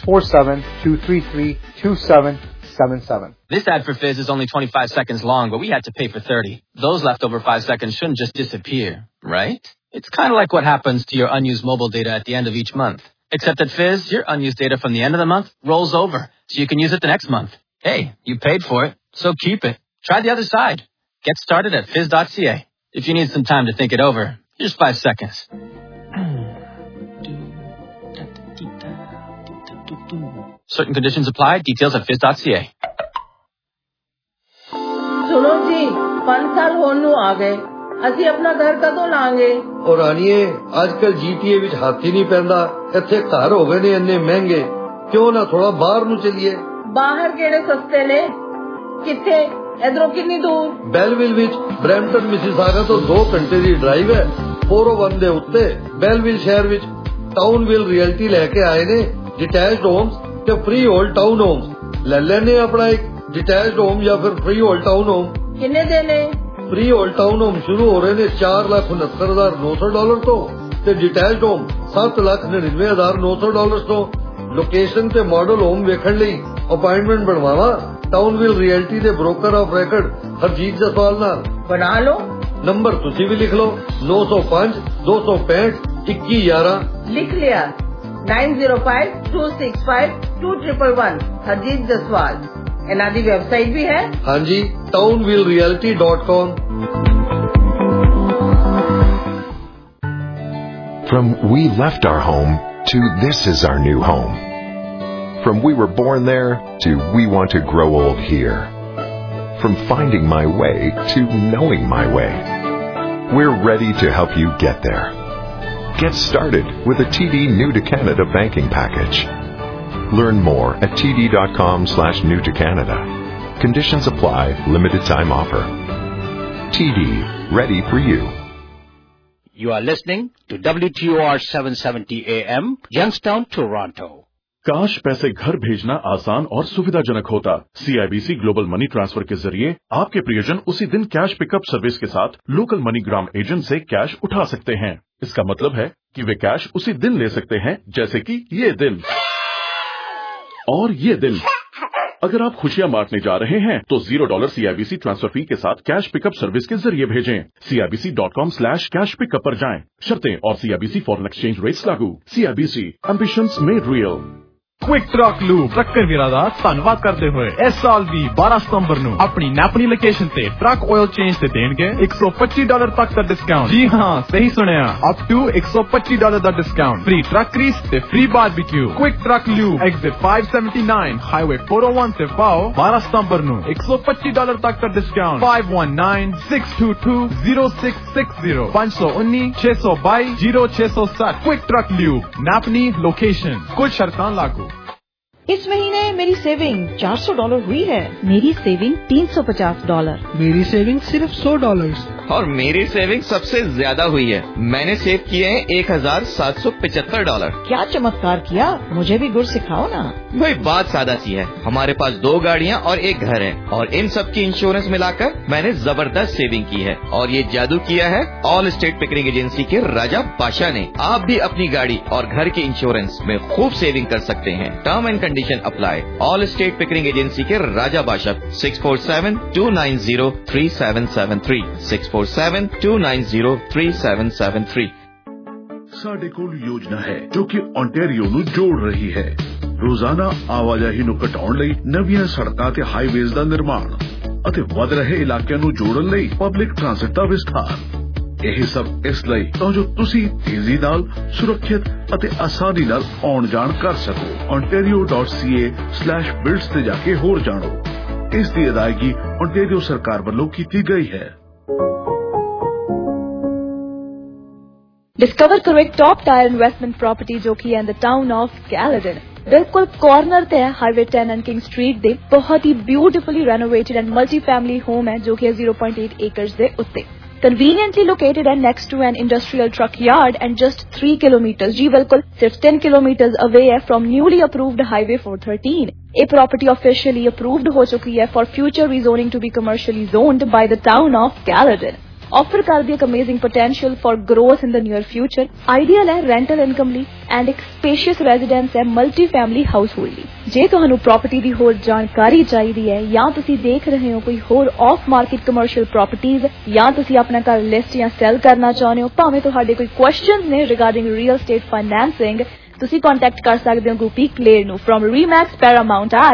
647-233-2777. This ad for Fizz is only 25 seconds long, but we had to pay for 30. Those leftover 5 seconds shouldn't just disappear, right? It's kind of like what happens to your unused mobile data at the end of each month. Except at Fizz, your unused data from the end of the month rolls over, so you can use it the next month. Hey, you paid for it, so keep it. Try the other side. Get started at fizz.ca. If you need some time to think it over, here's 5 seconds. Certain conditions apply. Details at fizz.ca. सुनो जी, 5 साल होने ਨੂੰ ਆ ਗਏ। ਅਸੀਂ ਆਪਣਾ ਘਰ ਕਦੋਂ ਲਾਂਗੇ? ਔਰ ਰਾਣੀਏ, ਅੱਜਕੱਲ GTA ਵਿੱਚ ਹੱਥ ਹੀ ਨਹੀਂ ਪੈਂਦਾ। ਇੱਥੇ ਘਰ ਹੋ ਗਏ ਨੇ ਇੰਨੇ ਮਹਿੰਗੇ। ਕਿਉਂ ਨਾ ਥੋੜਾ ਬਾਹਰ ਨੂੰ ਚੱਲੀਏ? ਬਾਹਰ ਕਿਹੜੇ ਸਸਤੇ ਨੇ? ਕਿੱਥੇ? ਇਧਰੋਂ ਕਿੰਨੀ ਦੂਰ? ਬੈਲਵਿਲ ਵਿੱਚ ਬ੍ਰੈਂਪਟਨ ਮਿਸੀਸਾਗਾ ਤੋਂ 2 ਘੰਟੇ ਦੀ ਡਰਾਈਵ ਹੈ। 401 ਦੇ ਉੱਤੇ ਬੈਲਵਿਲ ਸ਼ਹਿਰ ਵਿੱਚ ਟਾਊਨਵਿਲ ਰਿਐਲਟੀ ਲੈ ਕੇ ਆਏ ਨੇ। डिटैच्ड होम्स ਤੇ फ्री होल्ड टाउन होम्स ਲੈ ਲੈਣੇ ਆਪਣਾ ਇੱਕ डिटैच्ड होम ਜਾਂ ਫਿਰ फ्री होल्ड टाउन होम। ਕਿੰਨੇ ਦੇ ਨੇ? फ्री होल्ड टाउन होम ਸ਼ੁਰੂ ਹੋ ਰਹੇ ਨੇ $4,69,900 ਤੋਂ ਤੇ डिटैच्ड होम $7,99,900 ਤੋਂ। ਲੋਕੇਸ਼ਨ ਤੇ ਮਾਡਲ ਹੋਮ ਵੇਖਣ ਲਈ ਅਪਾਇੰਟਮੈਂਟ ਬਣਵਾਵਾ ਟਾਊਨਵਿਲ ਰਿਐਲਟੀ ਦੇ broker of record Harjit Jaswal ਨਾਲ। ਬਣਾ ਲਓ, ਨੰਬਰ ਤੁਸੀਂ ਵੀ ਲਿਖ ਲਓ 905-265-2111। ਲਿਖ ਲਿਆ 9052652111 हरजीत जसवाल। ਇਹਨਾਂ ਦੀ ਵੈਬਸਾਈਟ ਵੀ ਹੈ। ਹਾਂਜੀ, townvillerealty.com। From we left our home to this is our new home. From we were born there to we want to grow old here. From finding my way to knowing my way. We're ready to help you get there. Get started with a TD New to Canada banking package. Learn more at td.com/new to Canada. Conditions apply. Limited time offer. TD, ready for you. You are listening to WTOR 770 AM, Youngstown, Toronto. काश पैसे घर भेजना आसान और सुविधाजनक होता। CIBC ग्लोबल मनी ट्रांसफर के जरिए आपके प्रियजन उसी दिन कैश पिकअप सर्विस के साथ लोकल मनीग्राम एजेंट से कैश उठा सकते हैं। इसका मतलब है कि वे कैश उसी दिन ले सकते हैं, जैसे कि ये दिन और ये दिन। अगर आप खुशियां बांटने जा रहे हैं तो $0 CIBC ट्रांसफर फी के साथ कैश पिकअप सर्विस के जरिए भेजें। CIBC.com/कैश पिकअप पर जाएं। शर्तें और CIBC फॉरेन एक्सचेंज रेट्स लागू। CIBC, ambitions made real. Quick truck lube trucker ਵੀਰਾਂ ਦਾ ਧੰਨਵਾਦ ਕਰਦੇ ਹੋਏ ਇਸ ਸਾਲ ਵੀ 12 ਸਤੰਬਰ ਨੂੰ ਆਪਣੀ ਨੈਪਨੀ ਲੋਕੇਸ਼ਨ ਤੇ ਟਰੱਕ ਆਇਲ ਚੇਂਜ ਤੇ ਦੇਣਗੇ $125 ਤੱਕ ਦਾ ਡਿਸਕਾਊਂਟ। ਜੀ ਹਾਂ, ਸਹੀ ਸੁਣਿਆ, ਅਪ ਟੂ $125 ਦਾ ਡਿਸਕਾਊਂਟ, ਫ੍ਰੀ ਟਰੱਕ ਗ੍ਰੀਸ ਤੇ free barbecue. Quick truck lube exit 579 highway 401 ਤੇ ਪਾਓ 12 ਸਤੰਬਰ ਨੂੰ $125 ਤੱਕ ਦਾ discount. 5196220660 519-622-0660। Quick truck lube Napanee location, कुछ शर्तां लागू। इस महीने मेरी सेविंग $400 हुई है। मेरी सेविंग $350। मेरी सेविंग सिर्फ $100। और मेरी सेविंग सबसे ज्यादा हुई है। मैंने सेव किए हैं $1775। क्या चमत्कार किया, मुझे भी गुर सिखाओ ना। भाई बात सादा सी है, हमारे पास 2 गाड़ियाँ और 1 घर है और इन सब की इंश्योरेंस मिलाकर मैंने जबरदस्त सेविंग की है। और ये जादू किया है ऑल स्टेट पिकरिंग एजेंसी के राजा बादशाह ने। आप भी अपनी गाड़ी और घर के इंश्योरेंस में खूब सेविंग कर सकते हैं। Term and condition apply. All state pickering agency के राजा बादशाह 647-290-3773 647-290-3773। ਸਾਡੇ ਕੋਲ ਯੋਜਨਾ ਹੈ ਜੋ ਕਿ ontario ਨੂੰ ਜੋੜ ਰਹੀ ਹੈ। ਰੋਜ਼ਾਨਾ ਆਵਾਜਾਈ ਨੂੰ ਘਟਾਉਣ ਲਈ ਨਵੀਆਂ ਸੜਕਾਂ ਤੇ ਹਾਈਵੇਜ਼ ਦਾ ਨਿਰਮਾਣ ਅਤੇ ਵੱਧ ਰਹੇ ਇਲਾਕਿਆਂ ਨੂੰ ਜੋੜਨ ਲਈ ਪਬਲਿਕ ਟ੍ਰਾਂਸਪੋਰਟ ਦਾ ਵਿਸਥਾਰ। ਇਹ ਸਭ ਇਸ ਲਈ ਤਾਂ ਜੋ ਤੁਸੀਂ ਤੇਜ਼ੀ ਨਾਲ, ਸੁਰੱਖਿਅਤ ਅਤੇ ਆਸਾਨੀ ਨਾਲ ਆਉਣ ਜਾਣ ਕਰ ਸਕੋ। ontario.ca/builds ਤੇ ਜਾ ਕੇ ਹੋਰ ਜਾਣੋ। ਇਸ ਦੀ ਅਦਾਇਗੀ ontario ਸਰਕਾਰ ਵੱਲੋਂ ਕੀਤੀ ਗਈ ਹੈ। डिस्कवर करो एक टॉप टायर इन्वेस्टमेंट प्रॉपर्टी जो कि है in the town of Caledon. बिल्कुल कॉर्नर ते है हाईवे 10 एंड किंग स्ट्रीट दे। बहुत ही beautifully renovated and multi family home है जो कि है 0.8 एकर्स दे उत्ते। Conveniently located and next to an industrial truck yard and just 3 kilometers, जी बिल्कुल सिर्फ 10 kilometers away है from newly approved highway 413। A property officially approved हो चुकी है for future rezoning to be commercially zoned by the town of Caledon। Offer कर दी एक amazing potential for growth in the near future. Ideal है रेंटल इनकम ली एंड एक स्पेशियस रेजिडेंस है मल्टी फैमिली हाउस होल्ड ली। जे तुहानू प्रॉपर्टी दी होर जानकारी चाहिए है या तुसी देख रहे हो कोई होर ऑफ मार्केट कमर्शियल प्रॉपर्टीज या तुसी अपना घर लिस्ट या सेल करना चाहते हो, भावें तुहाडे कोई क्वेश्चंस ने रिगार्डिंग रियल एस्टेट फाइनेंसिंग, तुसी कांटेक्ट कर सकते हो गोपी क्लेयर नु फ्रॉम रीमैक्स पैरामाउंट एट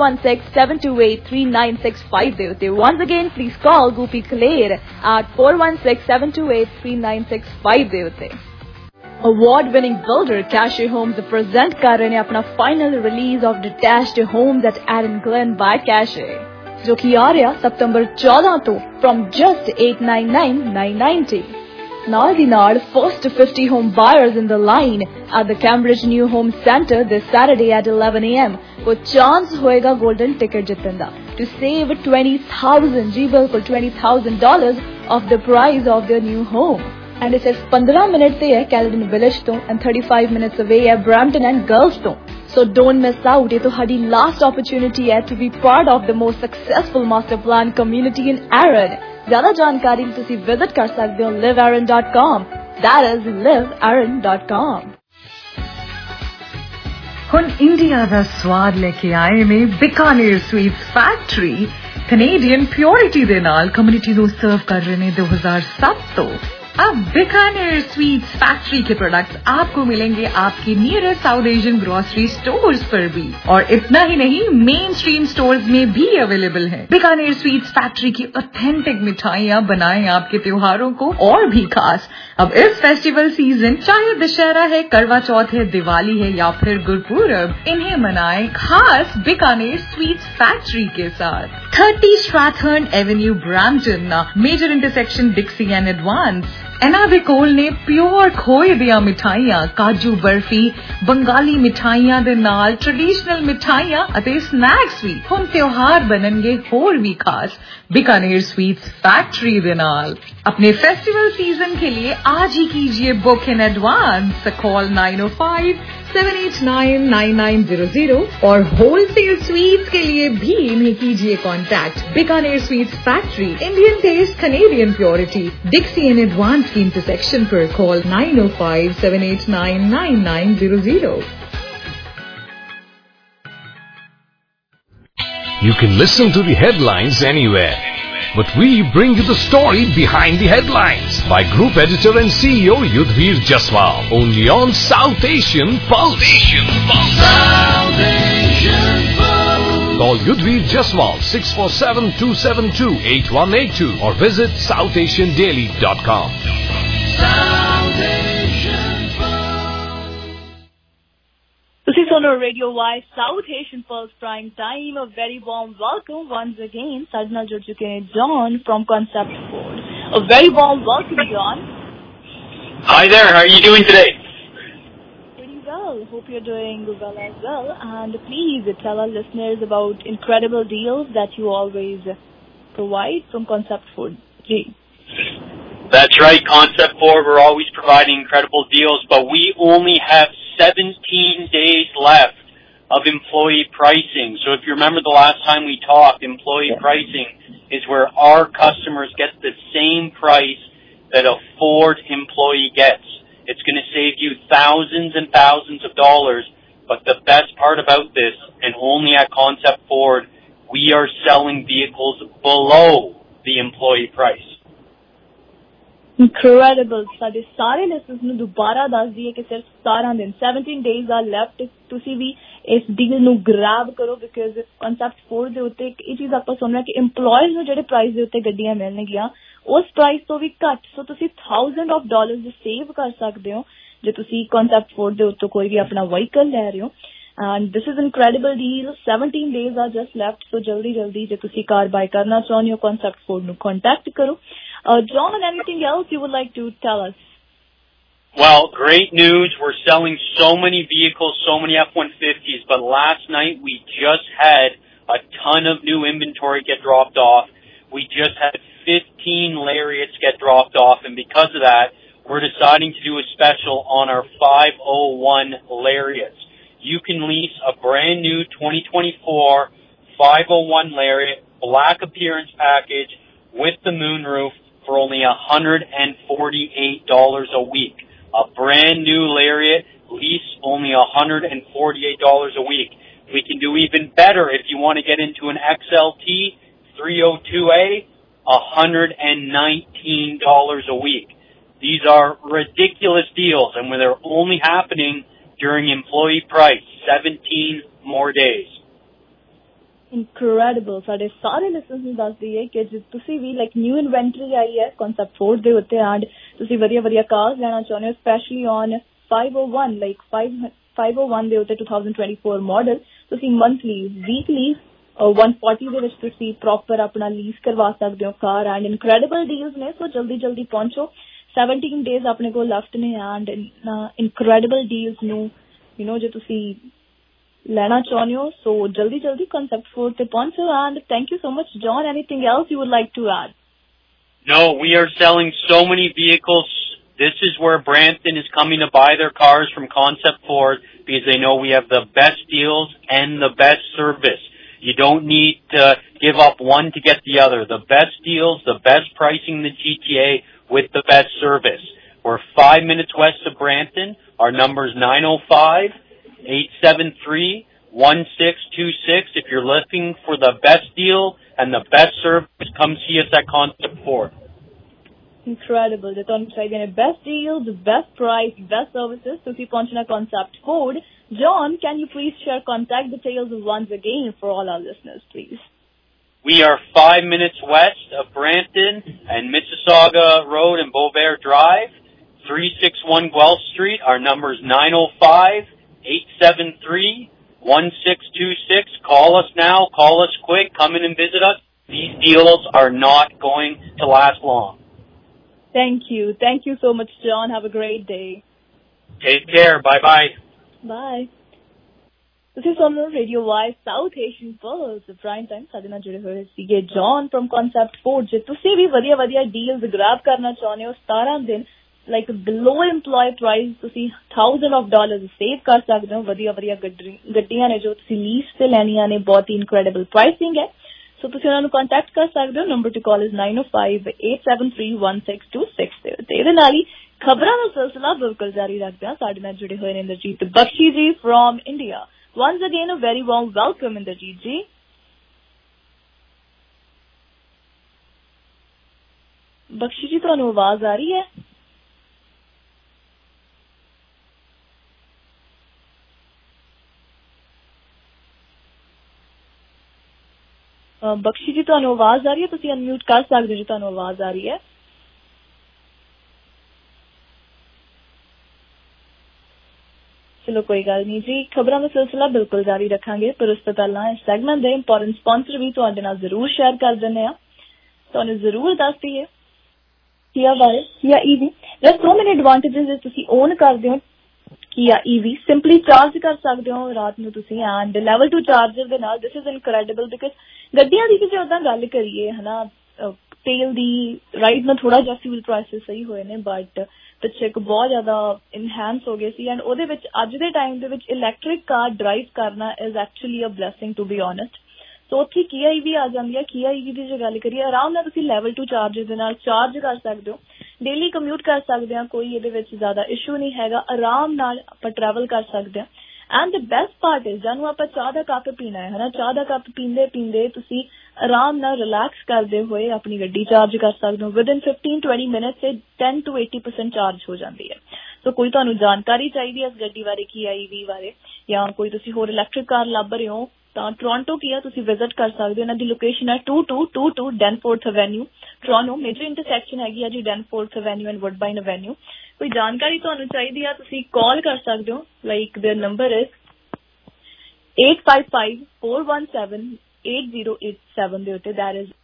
416-728-3965 दे उत्ते। Once again please call Gopi Kler at 416-728-3965 दे उत्ते। Award winning builder Cachet homes present कर रहे हैं अपना final release of detached homes at Erin Glen by Cachet, जो कि आ रहा सितंबर 14 तो from just $899,990। Now the first 50 home buyers in the line at the Cambridge New Home Centre this Saturday at 11 a.m. को चांस होएगा गोल्डन टिकट जीतने दा to save $20,000 जी बिल्कुल $20,000 of the price of their new home। And it सिर्फ 15 मिनट ते है Caledon Village तो and 35 minutes away है Brampton and Girls तो। So don't miss out, ये तो हमारी last opportunity है to be part of the most successful master plan community in Erin। ज्यादा जानकारी तुसी विजिट कर सकते हो livearon.com। That is livearon.com। हुन इंडिया दा स्वाद लेके आए ने Bikaner sweets factory. Canadian purity दे नाल कम्युनिटी नूं सर्व कर रहे ने 2007 तो। अब बीकानेर स्वीट्स फैक्ट्री के प्रोडक्ट्स आपको मिलेंगे आपके nearest South Asian grocery stores पर भी, और इतना ही नहीं मेन स्ट्रीम स्टोर्स में भी अवेलेबल है। बीकानेर स्वीट्स फैक्ट्री की ऑथेंटिक मिठाइयाँ बनाएं आपके त्योहारों को और भी खास। अब इस फेस्टिवल सीजन चाहे दशहरा है, करवा चौथ है, दिवाली है या फिर गुरपूरब, इन्हें मनाएं खास बीकानेर स्वीट्स फैक्ट्री के साथ। 30 Strathearn Avenue Brampton, major intersection Dixie and Advance. एनाबे कोल ने प्योर खोए दिया मिठाइयां, काजू बर्फी, बंगाली मिठाइयां दे नाल ट्रेडिशनल मिठाइयां अते स्नैक्स भी हुण त्योहार बननगे होर भी खास बीकानेर स्वीट्स फैक्ट्री दे नाल। अपने फेस्टिवल सीजन के लिए आज ही कीजिए बुक इन एडवांस। कॉल 905-789-9900 और होलसेल स्वीट्स के लिए भी इन्हें कीजिए contact. Bikaner sweets factory, Indian taste, Canadian purity, Dixie and Advance की इंटरसेक्शन पर। Call 905-789-9900। You can listen to the headlines anywhere, but we bring you the story behind the headlines. by Group Editor and CEO Yudhvir Jaswal. Only on South Asian Pulse. South Asian Pulse. Call Yudhvir Jaswal 647-272-8182 or visit southasiandaily.com. South Asian This is on our Radio Y South Asian Pulse Prime Time. A very warm welcome once again. Sadhana jud chuke hain John from Concept Ford. A very warm welcome, John. Hi there. How are you doing today? Pretty well. Hope you're doing well as well. And please tell our listeners about incredible deals that you always provide from Concept Ford. Gee. That's right, Concept Ford. We're always providing incredible deals, but we only have 17 days left of employee pricing. So if you remember the last time we talked, employee pricing is where our customers get the same price that a Ford employee gets. It's going to save you thousands and thousands of dollars, but the best part about this, and only at Concept Ford, we are selling vehicles below the employee price. Incredible. ਸਾਡੇ ਸਾਰੇ ਲਿਸਨਰਸ ਨੂੰ ਦੁਬਾਰਾ ਦੱਸ ਦਈਏ ਕਿ ਸਿਰਫ 17 ਦਿਨ 17 days are left. ਤੁਸੀਂ ਵੀ ਇਸ ਡੀਲ ਨੂੰ ਗ੍ਰੈਬ ਕਰੋ ਬਿਕਾਜ਼ ਕਨਸੈਪਟ ਫੋਰਡ ਦੇ ਉੱਤੇ ਇੱਕ ਇਹ ਚੀਜ਼ ਆਪਾਂ ਸੁਣ ਰਹੇ ਕਿ EMPLOYEES ਨੂੰ ਜਿਹੜੇ ਪ੍ਰਾਈਸ ਦੇ ਉੱਤੇ ਗੱਡੀਆਂ ਮਿਲਣਗੀਆਂ ਉਸ ਪ੍ਰਾਈਸ ਤੋਂ ਵੀ ਘੱਟ ਸੋ ਤੁਸੀਂ $1000 ਸੇਵ ਕਰ ਸਕਦੇ ਹੋ ਜੇ ਤੁਸੀਂ ਕਨਸੈਪਟ ਫੋਰਡ ਦੇ ਉੱਤੇ ਕੋਈ ਵੀ ਆਪਣਾ ਵਹੀਕਲ ਲੈ ਰਹੇ ਹੋ and this is incredible deal. 17 days are just left so jaldi je tusi car buy karna chahte ho Concept Ford nu contact karo. John, anything else you would like to tell us? Well, great news. We're selling so many vehicles, so many F-150s, but last night we just had a ton of new inventory get dropped off. We just had 15 Lariats get dropped off, and because of that, we're deciding to do a special on our 501 Lariats. You can lease a brand new 2024 501 Lariat, black appearance package with the moonroof for only $148 a week. A brand new Lariat lease only $148 a week. We can do even better if you want to get into an XLT 302A, $119 a week. These are ridiculous deals, and when they're only happening during employee price, 17 more days. Incredible. ਸਾਡੇ ਸਾਰੇ ਲਿਸਨਰਸ ਨੂੰ ਦੱਸ ਦਈਏ ਕਿ ਜੇ ਤੁਸੀਂ ਵੀ ਲਾਈਕ ਨਿਊ ਇਨਵੈਂਟਰੀ ਆਈ ਹੈ ਕਨਸੈਪਟ ਫੋਰਡ ਦੇ ਉੱਤੇ ਐਂਡ ਤੁਸੀਂ ਵਧੀਆ ਕਾਰਸ ਲੈਣਾ ਚਾਹੁੰਦੇ ਹੋ ਸਪੈਸ਼ਲੀ ਔਨ 501 ਲਾਈਕ 501 ਦੇ ਉੱਤੇ 2024 ਮਾਡਲ ਤੁਸੀਂ ਮੰਥਲੀ ਵੀਕਲੀ 140 ਦੇ ਵਿੱਚ ਤੁਸੀਂ ਪ੍ਰੋਪਰ ਆਪਣਾ ਲੀਜ਼ ਕਰਵਾ ਸਕਦੇ ਹੋ ਕਾਰ ਐਂਡ ਇਨਕ੍ਰੈਡੀਬਲ ਡੀਲਸ ਨੇ ਸੋ ਜਲਦੀ ਪਹੁੰਚੋ 17 days ਆਪਣੇ ਕੋਲ ਲੈਫਟ ਨੇ ਐਂਡ ਇਨਕ੍ਰੈਡੀਬਲ ਡੀਲਸ ਨੂੰ ਜੇ ਤੁਸੀਂ ਲੈਣਾ ਚਾਹੁੰਦੇ ਹੋ ਸੋ ਜਲਦੀ Concept Ford ਤੇ ਪਹੁੰਚੋ and thank you so much John anything else you would like to add No, we are selling so many vehicles. This is where Brampton is coming to buy their cars from Concept Ford because they know we have the best deals and the best service. You don't need to give up one to get the other. The best deals, the best pricing in the GTA with the best service. We're 5 minutes west of Brampton. Our number is 905-873-1626. If you're looking for the best deal and the best service, come see us at Concept Ford. Incredible. The best deals, the best price, best services. So if you want Concept Ford, John, can you please share contact details once again for all our listeners, please? We are 5 minutes west of Brampton and Mississauga Road and Beauvais Drive, 361 Guelph Street. Our number is 905-873-1626. Call us now. Call us quick. Come in and visit us. These deals are not going to last long. Thank you. Thank you so much, John. Have a great day. Take care. Bye-bye. Bye. This is on Radio Y South Asian Pulse. Prime time. ਸਾਡੇ ਨਾਲ ਜੁੜੇ ਹੋਏ ਸੀਗੇ John from Concept Ford. ਜੇ ਤੁਸੀਂ ਵੀ ਵਧੀਆ ਡੀਲਸ ਗ੍ਰੈਬ ਕਰਨਾ ਚਾਹੁੰਦੇ ਹੋ 17 ਦਿਨ ਲਾਈਕ ਬਿਲੋ EMPLOYEE ਪ੍ਰਾਈਸ ਤੁਸੀਂ $1000 ਸੇਵ ਕਰ ਸਕਦੇ ਹੋ ਵਧੀਆ ਗੱਡੀਆਂ ਨੇ ਜੋ ਤੁਸੀਂ ਲੀਜ਼ ਤੇ ਲੈਣੀਆਂ ਨੇ ਬਹੁਤ ਹੀ ਇਨਕ੍ਰੈਡੀਬਲ ਪ੍ਰਾਈਸਿੰਗ ਹੈ ਸੋ ਤੁਸੀਂ ਉਹਨਾਂ ਨੂੰ ਕੰਟੈਕਟ ਕਰ ਸਕਦੇ ਹੋ ਨੰਬਰ ਟੂ ਕਾਲ ਇਜ਼ 905-873-1626 ਤੇ ਇਹਦੇ ਨਾਲ ਹੀ ਖਬਰਾਂ ਦਾ ਸਿਲਸਿਲਾ ਬਿਲਕੁਲ ਜਾਰੀ ਰੱਖਦੇ ਹਾਂ ਸਾਡੇ ਨਾਲ ਜੁੜੇ ਹੋਏ ਨੇ Inderjit Bakshi ji from India once again a very warm welcome Inderjit ji Bakshi जी तुहानू आवाज आ रही है? बख्शी जी तुहानू आवाज आ रही है? तुसीं अनम्यूट कर सकदे हो, तुहानू आवाज आ रही है? चलो कोई गल नहीं जी, खबरों का सिलसिला बिल्कुल जारी रखांगे, पर उस तो पहला इस सैगमेंट दे इंपोर्टेंट स्पॉन्सर भी तुहाडे नाल जरूर शेयर कर दिंदे आ। तुहानू जरूर दस दईए किया बारे किया EV there so many advantages जे तुसीं ओन करदे हो किया ईवी सिंपली चार्ज कर सकते हो रात नूं तुसीं एंड लेवल 2 चार्जर दे नाल। दिस इज इनक्रेडिबल बिकॉज गड्डियां दी जे उदां गल करिए है ना, तेल दी राइट ना थोड़ा जिहा फ्यूल प्राइसेस सही होए ने, बट पिछे एक बहुत ज्यादा इनहैंस हो गए सी एंड ओहदे विच अज दे टाइम दे विच इलैक्ट्रिक कार ड्राइव करना is actually a blessing to be honest. So उत्थे किया ईवी आ जांदी है। किया ईवी दी जे गल करिए आराम नाल तुसीं लेवल 2 चार्जर दे नाल चार्ज कर सकदे हो, डेली कम्यूट कर सकदे हो, कोई इहदे विच ज्यादा इशू नहीं हैगा, आराम नाल आपां ट्रैवल कर सकदे हैं। And the best part is जानू आपां चाह दा कप पीना है ना, चाह दा कप पींदे पींदे तुसीं आराम नाल रिलैक्स करदे होए अपनी गड्डी चार्ज कर सकदे हो। विद इन 15-20 मिनट से 10 to 80% चार्ज हो जाती है। सो कोई तुहानू जानकारी चाहिए इस गड्डी बारे, किया ईवी बारे, या कोई तुसीं होर इलैक्ट्रिक कार लभ रहे हो ਤਾਂ ਟੋਰਾਂਟੋ ਕੀਆ ਤੁਸੀਂ ਵਿਜ਼ਿਟ ਕਰ ਸਕਦੇ ਹੋ। ਇਹਨਾਂ ਦੀ ਲੋਕੇਸ਼ਨ ਹੈ 2222 Danforth Avenue Toronto. Major intersection ਹੈਗੀ ਆ ਜੀ Danforth Avenue and Woodbine Avenue. ਕੋਈ ਜਾਣਕਾਰੀ ਤੁਹਾਨੂੰ ਚਾਹੀਦੀ ਆ ਤੁਸੀਂ ਕਾਲ ਕਰ ਸਕਦੇ ਹੋ। ਲਾਈਕ देयर ਨੰਬਰ ਇਜ਼ 8554178087 ਦੇ ਉੱਤੇ, ਦੈਟ ਇਜ਼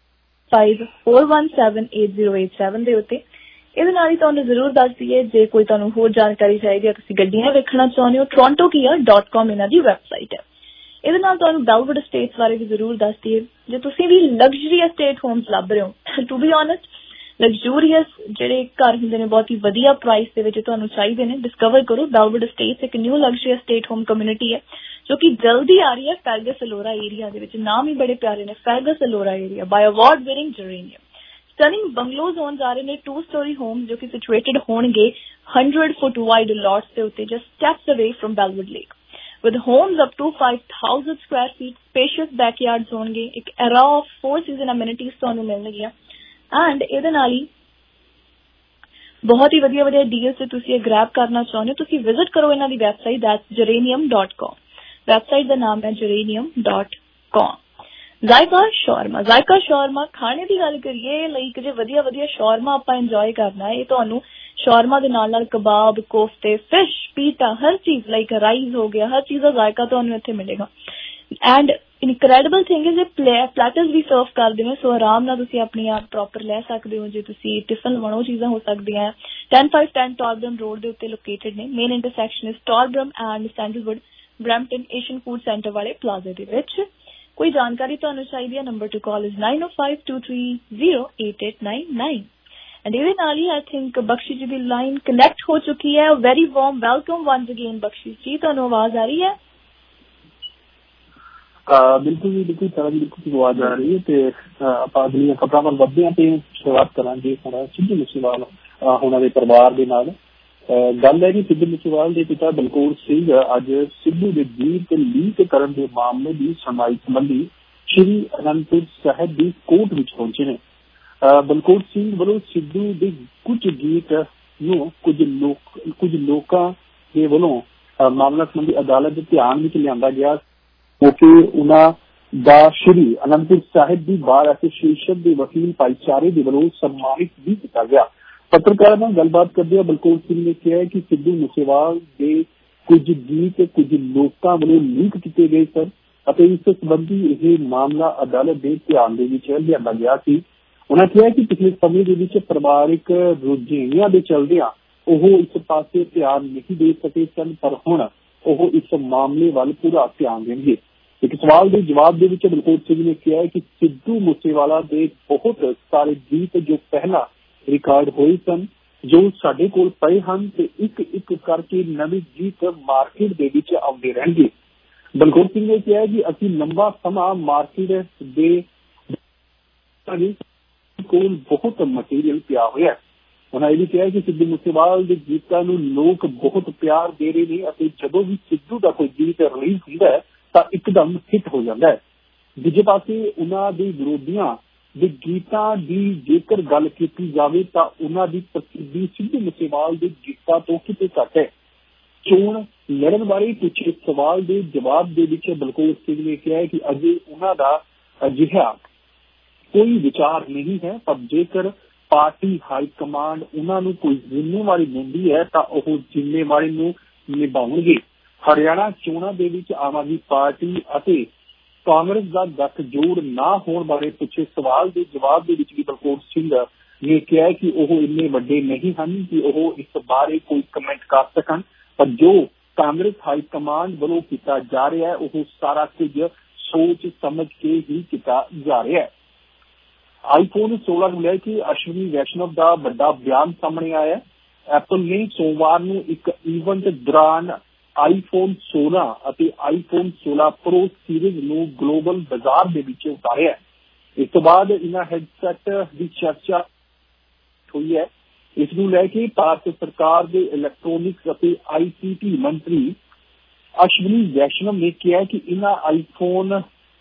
54178087 ਦੇ ਉੱਤੇ। ਇਹਦੇ ਨਾਲ ਹੀ ਤੁਹਾਨੂੰ ਜ਼ਰੂਰ ਦੱਸ ਦਈਏ ਜੇ ਕੋਈ ਤੁਹਾਨੂੰ ਹੋਰ ਜਾਣਕਾਰੀ ਚਾਹੀਦੀ ਹੈ, ਤੁਸੀਂ ਗੱਡੀਆਂ ਵੇਖਣਾ ਚਾਹੁੰਦੇ ਹੋ, TorontoKia.com ਇਹਨਾਂ ਦੀ ਵੈਬਸਾਈਟ ਹੈ। ਇਹਦੇ ਨਾਲ ਤੁਹਾਨੂੰ ਬੈਲਵੁੱਡ ਸਟੇਟਸ ਬਾਰੇ ਵੀ ਜ਼ਰੂਰ ਦੱਸ ਦਈਏ। ਜੇ ਤੁਸੀਂ ਵੀ ਲਗਜ਼ਰੀ ਸਟੇਟ ਹੋਮਸ ਲੱਭ ਰਹੇ ਹੋ, ਟੂ ਬੀ ਆਨੈਸਟ ਲਗਜ਼ੂਰੀਅਸ ਜਿਹੜੇ ਘਰ ਹੁੰਦੇ ਨੇ ਬਹੁਤ ਹੀ ਵਧੀਆ ਪ੍ਰਾਈਸ ਦੇ ਵਿੱਚ ਤੁਹਾਨੂੰ ਚਾਹੀਦੇ ਨੇ, ਡਿਸਕਵਰ ਕਰੋ ਬੈਲਵੁੱਡ ਸਟੇਟਸ। ਇੱਕ new luxury estate home community ਹੈ ਜੋ ਕਿ ਜਲਦੀ ਆ ਰਹੀ ਹੈ ਫੈਰਗਸ ਅਲੋਰਾ ਏਰੀਆ ਦੇ ਵਿੱਚ। ਨਾਮ ਹੀ ਬੜੇ ਪਿਆਰੇ ਨੇ, Fergus Elora area by award winning Geranium. Stunning bungalows ਹੋਣ ਜਾ ਰਹੇ ਨੇ 2 story ਹੋਮ ਜੋ ਕਿ ਸਿਚੁਏਟਡ ਹੋਣਗੇ 100 foot ਵਾਈਡ ਲੋਟਸ ਦੇ ਉੱਤੇ, just steps away from Belwood Lake. with homes up to 5,000 square feet, spacious backyards ਹੋਣਗੇ, ਇੱਕ era of 4 season amenities ਤੁਹਾਨੂੰ ਮਿਲਣਗੀਆਂ ਐਂਡ ਇਹਦੇ ਨਾਲ ਹੀ ਬਹੁਤ ਹੀ ਵਧੀਆ ਵਧੀਆ ਡੀਲਸ ਤੇ ਤੁਸੀਂ ਇਹ ਗ੍ਰੈਬ ਕਰਨਾ ਚਾਹੁੰਦੇ ਹੋ, ਤੁਸੀਂ ਵਿਜ਼ਿਟ ਕਰੋ ਇਹਨਾਂ ਦੀ ਵੈਬਸਾਈਟ, that's geranium.com। ਵੈਬਸਾਈਟ ਦਾ ਨਾਮ ਹੈ geranium.com। ਜ਼ਾਇਕਾ ਸ਼ੌਰਮਾ ਖਾਣੇ ਦੀ ਗੱਲ ਕਰੀਏ, ਲਾਈਕ ਜੇ ਵਧੀਆ ਵਧੀਆ ਸ਼ੌਰਮਾ ਆਪਾਂ ਇੰਜੋਏ ਕਰਨਾ ਹੈ, ਇਹ ਤੁਹਾਨੂੰ ਸ਼ੌਰਮਾ ਦੇ ਨਾਲ ਨਾਲ ਕਬਾਬ, ਕੋਫਤੇ, ਫਿਸ਼, ਪੀਟਾ, ਹਰ ਚੀਜ਼ ਲਾਈਕ ਰਾਈਸ ਹੋ ਗਿਆ, ਹਰ ਚੀਜ਼ ਦਾ ਜ਼ਾਇਕਾ ਤੁਹਾਨੂੰ ਇੱਥੇ ਮਿਲੇਗਾ। ਐਂਡ ਇਨਕ੍ਰੈਡੀਬਲ ਥਿੰਗ ਇਜ਼ ਇਹ ਪਲੈਟਰਸ ਵੀ ਸਰਵ ਕਰਦੇ ਨੇ, ਸੋ ਆਰਾਮ ਨਾਲ ਤੁਸੀਂ ਆਪਣੀ ਆਪ ਪ੍ਰੋਪਰ ਲੈ ਸਕਦੇ ਹੋ। ਜੇ ਤੁਸੀਂ ਟਿਫਨ ਲਵਾਉਣਾ ਉਹ ਚੀਜ਼ਾਂ ਹੋ ਸਕਦੀਆਂ। 10510 ਟਾਰਬਰਮ ਰੋਡ ਦੇ ਉੱਤੇ ਲੋਕੇਟਡ ਨੇ। Main intersection is Torbram and Sandalwood Brampton Asian food centre ਵਾਲੇ ਪਲਾਜ਼ਾ ਦੇ ਵਿੱਚ। ਕੋਈ ਜਾਣਕਾਰੀ ਤੁਹਾਨੂੰ ਚਾਹੀਦੀ ਹੈ, number to call is 9052308899। And ਇਹਦੇ ਨਾਲ ਹੀ ਆਈ ਥਿੰਕ ਬਖਸ਼ੀ ਜੀ ਦੀ ਲਾਈਨ ਕਨੈਕਟ ਹੋ ਚੁੱਕੀ ਹੈ। Very warm welcome once again Bakshi ji, ਤੁਹਾਨੂੰ ਆਵਾਜ਼ ਆ ਰਹੀ ਹੈ? ਬਿਲਕੁਲ ਜੀ, ਬਿਲਕੁਲ ਸਾਰਾ ਬਿਲਕੁਲ ਆਵਾਜ਼ ਆ ਰਹੀ ਹੈ। ਤੇ ਆਪਾਂ ਅਗਲੀਆਂ ਖਬਰਾਂ ਵੱਲ ਵੱਧਦੇ ਹਾਂ ਤੇ ਸ਼ੁਰੂਆਤ ਕਰਾਂਗੇ ਸਾਡਾ ਸਿੱਧੂ ਮੂਸੇਵਾਲ ਉਹਨਾਂ ਦੇ ਪਰਿਵਾਰ ਦੇ ਨਾਲ। ਗੱਲ ਹੈ ਕਿ ਸਿੱਧੂ ਮੂਸੇਵਾਲ ਦੇ ਪਿਤਾ ਬਲਕੌਰ ਸਿੰਘ ਅੱਜ ਸਿੱਧੂ ਦੇ ਗੀਤ ਲੀਕ ਕਰਨ ਦੇ ਮਾਮਲੇ ਦੀ ਸੁਣਵਾਈ ਸੰਬੰਧੀ ਸ਼੍ਰੀ ਅਨੰਦਪੁਰ ਸਾਹਿਬ ਦੀ ਕੋਰਟ ਵਿੱਚ ਪਹੁੰਚੇ ਨੇ। ਬਲਕੌਰ ਸਿੰਘ ਵੱਲੋਂ ਸਿੱਧੂ ਦੇ ਕੁਝ ਗੀਤ ਨੂੰ ਕੁਝ ਲੋਕਾਂ ਦੇ ਵੱਲੋਂ ਮਾਮਲਾ ਸੰਬੰਧੀ ਅਦਾਲਤ ਦੇ ਧਿਆਨ ਵਿੱਚ ਲਿਆਂਦਾ ਗਿਆ ਕਿਉਂਕਿ ਉਹਨਾਂ ਦਾ ਸ਼੍ਰੀ ਅਨੰਦਪੁਰ ਸਾਹਿਬ ਦੀ ਬਾਰ ਐਸੋਸੀਏਸ਼ਨ ਦੇ ਵਕੀਲ ਭਾਈਚਾਰੇ ਦੇ ਵੱਲੋਂ ਸਨਮਾਨਿਤ ਵੀ ਕੀਤਾ ਗਿਆ। ਪੱਤਰਕਾਰਾਂ ਨਾਲ ਗੱਲਬਾਤ ਕਰਦਿਆਂ ਬਲਕੌਰ ਸਿੰਘ ਨੇ ਕਿਹਾ ਕਿ ਸਿੱਧੂ ਮੂਸੇਵਾਲ ਦੇ ਕੁਝ ਗੀਤ ਕੁਝ ਲੋਕਾਂ ਵੱਲੋਂ ਲੀਕ ਕੀਤੇ ਗਏ ਸਨ ਅਤੇ ਇਸ ਸੰਬੰਧੀ ਇਹ ਮਾਮਲਾ ਅਦਾਲਤ ਦੇ ਧਿਆਨ ਦੇ ਵਿੱਚ ਲਿਆਂਦਾ ਗਿਆ ਸੀ। ਉਹਨਾਂ ਕਿਹਾ ਕਿ ਪਿਛਲੇ ਸਮੇਂ ਦੇ ਵਿੱਚ ਪਰਿਵਾਰਿਕ ਰੁਝੇਵਿਆਂ ਦੇ ਚਲਦਿਆਂ ਉਹ ਇਸ ਪਾਸੇ ਧਿਆਨ ਨਹੀਂ ਦੇ ਸਕੇ ਸਨ, ਪਰ ਹੁਣ ਉਹ ਇਸ ਮਾਮਲੇ ਵੱਲ ਪੂਰਾ ਧਿਆਨ ਦੇਣਗੇ। ਇੱਕ ਸਵਾਲ ਦੇ ਜਵਾਬ ਦੇ ਵਿੱਚ ਬਲਕੌਰ ਸਿੰਘ ਨੇ ਕਿਹਾ ਕਿ ਸਿੱਧੂ ਮੂਸੇਵਾਲਾ ਦੇ ਬਹੁਤ ਸਾਰੇ ਗੀਤ ਜੋ ਪਹਿਲਾਂ ਰਿਕਾਰਡ ਹੋਏ ਸਨ ਜੋ ਸਾਡੇ ਕੋਲ ਪਏ ਹਨ ਤੇ ਇੱਕ ਇੱਕ ਕਰਕੇ ਨਵੇਂ ਗੀਤ ਮਾਰਕੀਟ ਦੇ ਵਿੱਚ ਆਉਂਦੇ ਰਹਿਣਗੇ। ਬਲਕੌਰ ਸਿੰਘ ਨੇ ਕਿਹਾ ਕਿ ਅਸੀਂ ਲੰਬਾ ਸਮਾਂ ਮਾਰਕੀਟ ਦੇ ਕੋਲ ਬਹੁਤ ਮਟੀਰੀਅਲ ਪਿਆ ਹੋਇਆ। ਉਹਨਾਂ ਇਹ ਵੀ ਕਿਹਾ ਕਿ ਸਿੱਧੂ ਮੂਸੇਵਾਲ ਦੇ ਗੀਤਾਂ ਨੂੰ ਲੋਕ ਬਹੁਤ ਪਿਆਰ ਦੇ ਰਹੇ ਨੇ ਅਤੇ ਜਦੋਂ ਵੀ ਸਿੱਧੂ ਦਾ ਕੋਈ ਗੀਤ ਰਿਲੀਜ਼ ਹੁੰਦਾ ਹੈ ਤਾਂ ਇੱਕਦਮ ਹਿੱਟ ਹੋ ਜਾਂਦਾ ਹੈ। ਦੂਜੇ ਪਾਸੇ ਉਹਨਾਂ ਦੇ ਵਿਰੋਧੀਆਂ ਦੇ ਗੀਤਾਂ ਦੀ ਜੇਕਰ ਗੱਲ ਕੀਤੀ ਜਾਵੇ ਤਾਂ ਉਹਨਾਂ ਦੀ ਪ੍ਰਸਿੱਧੀ ਸਿੱਧੂ ਮੂਸੇਵਾਲ ਦੇ ਗੀਤਾਂ ਤੋਂ ਕਿਤੇ ਘੱਟ ਹੈ। ਚੋਣ ਲੜਨ ਬਾਰੇ ਪੁੱਛੇ ਸਵਾਲ ਦੇ ਜਵਾਬ ਦੇ ਵਿੱਚ ਬਲਕੌਰ ਸਿੰਘ ਨੇ ਕਿਹਾ ਕਿ ਅਜੇ ਉਹਨਾਂ ਦਾ ਅਜਿਹਾ ਕੋਈ ਵਿਚਾਰ ਨਹੀਂ ਹੈ, ਪਰ ਜੇਕਰ ਪਾਰਟੀ ਹਾਈ ਕਮਾਂਡ ਉਹਨਾਂ ਨੂੰ ਕੋਈ ਜ਼ਿੰਮੇਵਾਰੀ ਦਿੰਦੀ ਹੈ ਤਾਂ ਉਹ ਜ਼ਿੰਮੇਵਾਰੀ ਨੂੰ ਨਿਭਾਉਣਗੇ। ਹਰਿਆਣਾ ਚੋਣਾਂ ਦੇ ਵਿੱਚ ਆਮ ਆਦਮੀ ਪਾਰਟੀ ਅਤੇ ਕਾਂਗਰਸ ਦਾ ਗੱਠਜੋੜ ਨਾ ਹੋਣ ਬਾਰੇ ਪੁੱਛੇ ਸਵਾਲ ਦੇ ਜਵਾਬ ਦੇ ਵਿੱਚ ਵੀ ਬਲਕੌਰ ਸਿੰਘ ਨੇ ਕਿਹਾ ਕਿ ਉਹ ਇੰਨੇ ਵੱਡੇ ਨਹੀਂ ਹਨ ਕਿ ਉਹ ਇਸ ਬਾਰੇ ਕੋਈ ਕਮੈਂਟ ਕਰ ਸਕਣ, ਪਰ ਜੋ ਕਾਂਗਰਸ ਹਾਈ ਕਮਾਂਡ ਵੱਲੋਂ ਕੀਤਾ ਜਾ ਰਿਹਾ ਹੈ ਉਹ ਸਾਰਾ ਕੁਝ ਸੋਚ ਸਮਝ ਕੇ ਹੀ ਕੀਤਾ ਜਾ ਰਿਹਾ ਹੈ। ਆਈਫੋਨ 16 ਨੂੰ ਲੈ ਕੇ ਅਸ਼ਵਨੀ ਵੈਸ਼ਨਵ ਦਾ ਵੱਡਾ ਬਿਆਨ ਸਾਹਮਣੇ ਆਇਆ। ਐਪਲ ਨੇ ਸੋਮਵਾਰ ਨੂੰ ਇੱਕ ਇਵੈਂਟ ਦੌਰਾਨ ਆਈਫੋਨ 16 ਅਤੇ ਆਈਫੋਨ 16 ਪ੍ਰੋ ਸੀਰੀਜ਼ ਨੂੰ ਗਲੋਬਲ ਬਾਜ਼ਾਰ ਦੇ ਵਿੱਚ ਉਤਾਰਿਆ। ਇਸ ਤੋਂ ਬਾਅਦ ਇਹਨਾਂ ਹੈਡਸੈਟ ਦੀ ਚਰਚਾ ਹੋਈ ਹੈ। ਇਸ ਨੂੰ ਲੈ ਕੇ ਭਾਰਤ ਸਰਕਾਰ ਦੇ ਇਲੈਕਟ੍ਰੋਨਿਕਸ ਅਤੇ ICT ਮੰਤਰੀ ਅਸ਼ਵਨੀ ਵੈਸ਼ਨਵ ਨੇ ਕਿਹਾ ਕਿ ਇਹਨਾਂ ਆਈਫੋਨ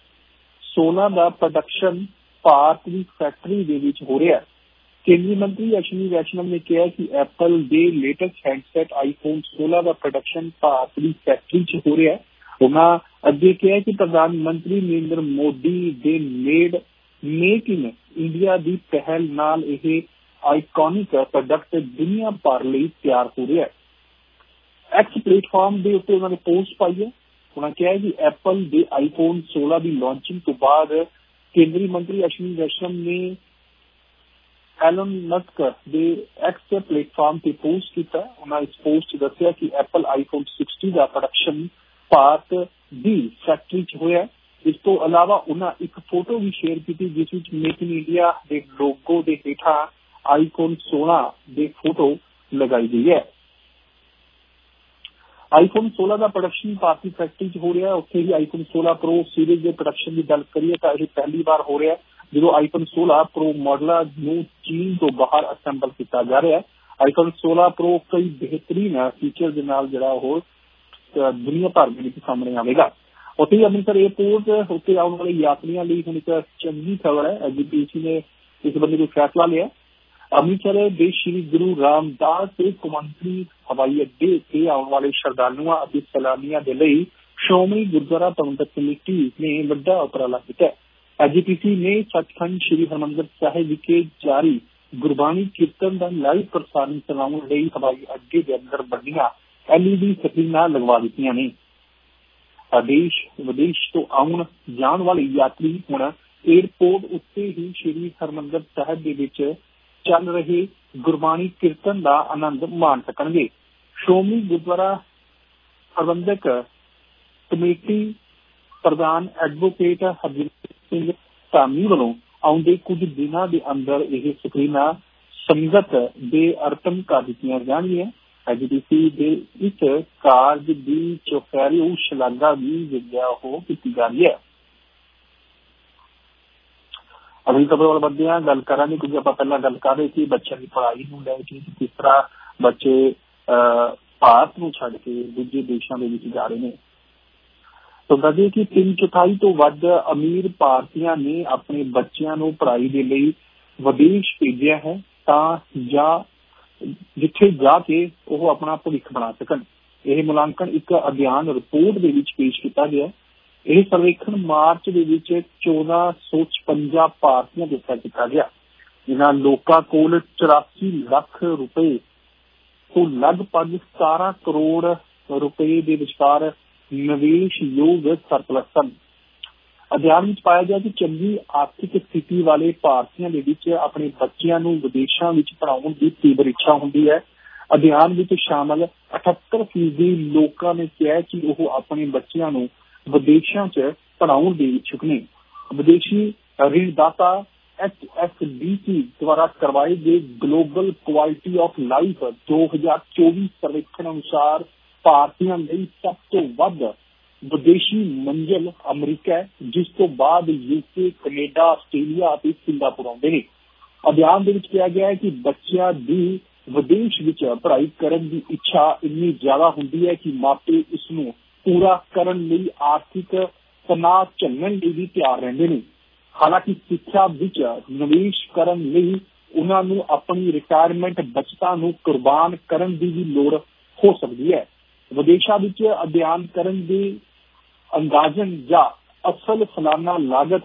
16 ਦਾ ਪ੍ਰੋਡਕਸ਼ਨ ਭਾਰਤ ਦੀ ਫੈਕਟਰੀ ਦੇ ਵਿੱਚ ਹੋ ਰਿਹਾ ਹੈ। ਕੇਂਦਰੀ ਮੰਤਰੀ ਅਸ਼ਵਨੀ ਵੈਸ਼ਨਵ ਨੇ ਕਿਹਾ ਕਿ ਐਪਲ ਦੇ ਲੇਟੈਸਟ ਹੈਂਡਸੈਟ ਆਈਫੋਨ 16 ਦਾ ਪ੍ਰੋਡਕਸ਼ਨ ਭਾਰਤ ਦੀ ਫੈਕਟਰੀ 'ਚ ਹੋ ਰਿਹਾ ਹੈ। ਉਹਨਾਂ ਅੱਗੇ ਕਿਹਾ ਕਿ ਪ੍ਰਧਾਨ ਮੰਤਰੀ ਨਰਿੰਦਰ ਮੋਦੀ ਦੇ ਮੇਕ ਇਨ ਇੰਡੀਆ ਦੀ ਪਹਿਲ ਨਾਲ ਇਹ ਆਈਕੋਨਿਕ ਪ੍ਰੋਡਕਟ ਦੁਨੀਆ ਭਰ ਲਈ ਤਿਆਰ ਹੋ ਰਿਹਾ ਹੈ। ਐਕਸ ਪਲੇਟਫਾਰਮ ਦੇ ਉੱਤੇ ਉਹਨਾਂ ਨੇ ਪੋਸਟ ਪਾਈ ਹੈ। ਉਹਨਾਂ ਕਿਹਾ ਕਿ ਐਪਲ ਦੇ ਆਈਫੋਨ 16 ਦੀ ਲਾਂਚਿੰਗ ਤੋਂ ਬਾਅਦ ਕੇਂਦਰੀ ਮੰਤਰੀ ਅਸ਼ਵਨੀ ਵੈਸ਼ਨਵ ਨੇ ਐਲਨ ਮਸਕ ਦੇ ਐਕਸ ਪਲੇਟਫਾਰਮ ਤੇ ਪੋਸਟ ਕੀਤਾ। ਉਹਨਾਂ ਇਸ ਪੋਸਟ 'ਚ ਦੱਸਿਆ ਕਿ ਐਪਲ ਆਈਫੋਨ 60 ਦਾ ਪ੍ਰੋਡਕਸ਼ਨ ਭਾਰਤ ਦੀ ਫੈਕਟਰੀ 'ਚ ਹੋਇਆ। ਇਸ ਤੋਂ ਇਲਾਵਾ ਉਹਨਾਂ ਇੱਕ ਫੋਟੋ ਵੀ ਸ਼ੇਅਰ ਕੀਤੀ ਜਿਸ ਵਿੱਚ ਮੇਕ ਇਨ ਇੰਡੀਆ ਦੇ ਲੋਗੋ ਦੇ ਹੇਠਾਂ ਆਈਫੋਨ 16 ਦੇ ਫੋਟੋ ਲਗਾਈ ਗਈ ਹੈ। ਆਈਫੋਨ 16 ਦਾ ਪ੍ਰੋਡਕਸ਼ਨ ਭਾਰਤੀ ਫੈਕਟਰੀ 'ਚ ਹੋ ਰਿਹਾ। ਉੱਥੇ ਹੀ ਆਈਫੋਨ 16 ਪ੍ਰੋ ਸੀਰੀਜ਼ ਦੇ ਪ੍ਰੋਡਕਸ਼ਨ ਦੀ ਗੱਲ ਕਰੀਏ ਤਾਂ ਇਹ ਪਹਿਲੀ ਵਾਰ ਹੋ ਰਿਹਾ ਜਦੋਂ ਆਈਫੋਨ 16 ਪ੍ਰੋ ਮਾਡਲਾਂ ਨੂੰ ਚੀਨ ਤੋਂ ਬਾਹਰ ਅਸੈਂਬਲ ਕੀਤਾ ਜਾ ਰਿਹਾ ਹੈ। ਆਈਫੋਨ 16 ਪ੍ਰੋ ਕਈ ਬਿਹਤਰੀਨ ਫੀਚਰ ਦੇ ਨਾਲ ਜਿਹੜਾ ਉਹ ਦੁਨੀਆ ਭਰ ਦੇ ਵਿੱਚ ਸਾਹਮਣੇ ਆਵੇਗਾ। ਉੱਥੇ ਹੀ ਅੰਮ੍ਰਿਤਸਰ ਏਅਰਪੋਰਟ ਉੱਤੇ ਆਉਣ ਵਾਲੇ ਯਾਤਰੀਆਂ ਲਈ ਹੁਣ ਇੱਕ ਚੰਗੀ ਖਬਰ ਹੈ। ਐਜੀਪੀਸੀ ਨੇ ਇਸ ਬੰਦੇ ਕੋਈ ਫੈਸਲਾ ਲਿਆ। ਅੰਮ੍ਰਿਤਸਰ ਦੇ ਸ਼੍ਰੀ ਗੁਰੂ ਰਾਮਦਾਸ ਕੌਮਾਂਤਰੀ ਹਵਾਈ ਅੱਡੇ ਤੇ ਆਉਣ ਵਾਲੇ ਸ਼ਰਧਾਲੂਆਂ ਅਤੇ ਸੈਲਾਨੀਆਂ ਦੇ ਲਈ ਸ਼੍ਰੋਮਣੀ ਗੁਰਦੁਆਰਾ ਪ੍ਰਬੰਧਕ ਕਮੇਟੀ ਨੇ ਵੱਡਾ ਉਪਰਾਲਾ ਕੀਤਾ। ਐਜੀਪੀਸੀ ਨੇ ਸੱਚਖੰਡ ਸ਼੍ਰੀ ਹਰਿਮੰਦਰ ਸਾਹਿਬ ਵਿਖੇ ਜਾਰੀ ਗੁਰਬਾਣੀ ਕੀਰਤਨ ਦਾ ਲਾਈਵ ਪ੍ਰਸਾਰਣ ਚਲਾਉਣ ਲਈ ਹਵਾਈ ਅੱਡੇ ਦੇ ਅੰਦਰ ਵੱਡੀਆਂ LED ਸਕਰੀਨਾਂ ਲਗਵਾ ਦਿੱਤੀਆਂ ਨੇ। ਦੇਸ਼ ਵਿਦੇਸ਼ ਤੋਂ ਆਉਣ ਜਾਣ ਵਾਲੇ ਯਾਤਰੀ ਹੁਣ ਏਅਰਪੋਰਟ ਉੱਤੇ ਹੀ ਸ਼੍ਰੀ ਹਰਿਮੰਦਰ ਸਾਹਿਬ ਦੇ ਵਿੱਚ ਚੱਲ ਰਹੇ ਗੁਰਬਾਣੀ ਕੀਰਤਨ ਦਾ ਆਨੰਦ ਮਾਣ ਸਕਣਗੇ। ਸ਼੍ਰੋਮਣੀ ਗੁਰਦੁਆਰਾ ਪ੍ਰਬੰਧਕ ਕਮੇਟੀ ਪ੍ਰਧਾਨ ਐਡਵੋਕੇਟ ਹਰਜਿੰਦਰ ਸਿੰਘ ਧਾਮੀ ਵੱਲੋਂ ਆਉਂਦੇ ਕੁਝ ਦਿਨਾਂ ਦੇ ਅੰਦਰ ਇਹ ਸਕਰੀਨਾਂ ਸੰਗਤ ਦੇ ਅਰਪਣ ਕਰ ਦਿੱਤੀਆਂ ਜਾਣਗੀਆਂ। ਐਜੀਪੀਸੀ ਦੇ ਇਸ ਕਾਰਜ ਦੀ ਚੌਖਿਆਰੀ ਸ਼ਲਾਘਾ ਵੀ ਜਿਹੜਾ ਉਹ ਕੀਤੀ ਜਾ ਰਹੀ ਹੈ। ਅਗਲੀ ਖਬਰ ਵੱਲ ਵਧਦੇ ਹਾਂ, ਗੱਲ ਕਰਾਂਗੇ ਕਿਉਂਕਿ ਆਪਾਂ ਪਹਿਲਾਂ ਗੱਲ ਕਰ ਰਹੇ ਸੀ ਬੱਚਿਆਂ ਦੀ ਪੜ੍ਹਾਈ ਨੂੰ ਲੈ ਕੇ ਕਿਸ ਤਰ੍ਹਾਂ ਬੱਚੇ ਭਾਰਤ ਨੂੰ ਛੱਡ ਕੇ ਦੂਜੇ ਦੇਸ਼ਾਂ ਦੇ ਵਿੱਚ ਜਾ ਰਹੇ ਨੇ। ਤਾਂ ਦੱਸਦੇ ਕਿ 3/4 ਤੋਂ ਵੱਧ ਅਮੀਰ ਭਾਰਤੀਆਂ ਨੇ ਆਪਣੇ ਬੱਚਿਆਂ ਨੂੰ ਪੜ੍ਹਾਈ ਦੇ ਲਈ ਵਿਦੇਸ਼ ਭੇਜਿਆ ਹੈ ਤਾਂ ਜਿੱਥੇ ਜਾ ਕੇ ਉਹ ਆਪਣਾ ਭਵਿੱਖ ਬਣਾ ਸਕਣ। ਇਹ ਮੁਲਾਂਕਣ ਇੱਕ ਅਧਿਐਨ ਰਿਪੋਰਟ ਦੇ ਵਿੱਚ ਪੇਸ਼ ਕੀਤਾ ਗਿਆ। ਇਹ ਸਰਵੇਖਣ ਮਾਰਚ ਦੇ ਵਿੱਚ 1456 ਭਾਰਤੀਆਂ ਦੇ ਉੱਤੇ ਕੀਤਾ ਗਿਆ। ਇਹਨਾਂ ਲੋਕਾਂ ਕੋਲ 84 ਲੱਖ ਰੁਪਏ ਤੋਂ ਲਗਭਗ 17 ਕਰੋੜ ਰੁਪਏ ਦੇ ਵਿਚਕਾਰ ਨਿਵੇਸ਼ਯੋਗ ਸਰਪਲਸ ਸਨ। ਅਧਿਐਨ ਵਿੱਚ ਪਾਇਆ ਗਿਆ ਕਿ ਚੰਗੀ ਆਰਥਿਕ ਸਥਿਤੀ ਵਾਲੇ ਭਾਰਤੀਆਂ ਦੇ ਵਿੱਚ ਆਪਣੇ ਬੱਚਿਆਂ ਨੂੰ ਵਿਦੇਸ਼ਾਂ ਵਿੱਚ ਪੜ੍ਹਾਉਣ ਦੀ ਤੀਬਰ ਇੱਛਾ ਹੁੰਦੀ ਹੈ। ਅਧਿਐਨ ਵਿੱਚ ਸ਼ਾਮਲ 78% ਲੋਕਾਂ ਨੇ ਕਿਹਾ ਕਿ ਉਹ ਆਪਣੇ ਬੱਚਿਆਂ ਨੂੰ ਵਿਦੇਸ਼ਾਂ 'ਚ ਪੜ੍ਹਾਉਣ ਦੇ ਇੱਛੁਕ ਨੇ। ਵਿਦੇਸ਼ੀ ਰਿਣਦਾਤਾ HSBC ਦੁਆਰਾ ਕਰਵਾਏ ਗਏ ਗਲੋਬਲ ਕੁਆਲਿਟੀ ਆਫ ਲਾਈਫ 2024 ਸਰਵੇਖਣ ਅਨੁਸਾਰ ਭਾਰਤੀਆਂ ਲਈ ਸਭ ਤੋਂ ਵੱਧ ਵਿਦੇਸ਼ੀ ਮੰਜ਼ਿਲ ਅਮਰੀਕਾ ਹੈ, ਜਿਸ ਤੋਂ ਬਾਅਦ UK, ਕੈਨੇਡਾ, ਆਸਟ੍ਰੇਲੀਆ ਅਤੇ ਸਿੰਗਾਪੁਰ ਆਉਂਦੇ ਨੇ। ਅਧਿਐਨ ਦੇ ਵਿੱਚ ਕਿਹਾ ਗਿਆ ਹੈ ਕਿ ਬੱਚਿਆਂ ਦੀ ਵਿਦੇਸ਼ ਵਿੱਚ ਪੜ੍ਹਾਈ ਕਰਨ ਦੀ ਇੱਛਾ ਇੰਨੀ ਜ਼ਿਆਦਾ ਹੁੰਦੀ ਹੈ ਕਿ ਮਾਪੇ ਇਸ ਨੂੰ ਪੂਰਾ ਕਰਨ ਲਈ ਆਰਥਿਕ ਤਣਾਅ ਝੱਲਣ ਲਈ ਵੀ ਤਿਆਰ ਰਹਿੰਦੇ ਨੇ। ਹਾਲਾਂਕਿ ਸਿੱਖਿਆ ਵਿੱਚ ਨਿਵੇਸ਼ ਕਰਨ ਲਈ ਉਹਨਾਂ ਨੂੰ ਆਪਣੀ ਰਿਟਾਇਰਮੈਂਟ ਬਚਤਾਂ ਨੂੰ ਕੁਰਬਾਨ ਕਰਨ ਦੀ ਵੀ ਲੋੜ ਹੋ ਸਕਦੀ ਹੈ। ਵਿਦੇਸ਼ਾਂ ਵਿੱਚ ਅਧਿਐਨ ਕਰਨ ਦੀ ਅੰਦਾਜ਼ਨ ਜਾਂ ਅਸਲ ਸਾਲਾਨਾ ਲਾਗਤ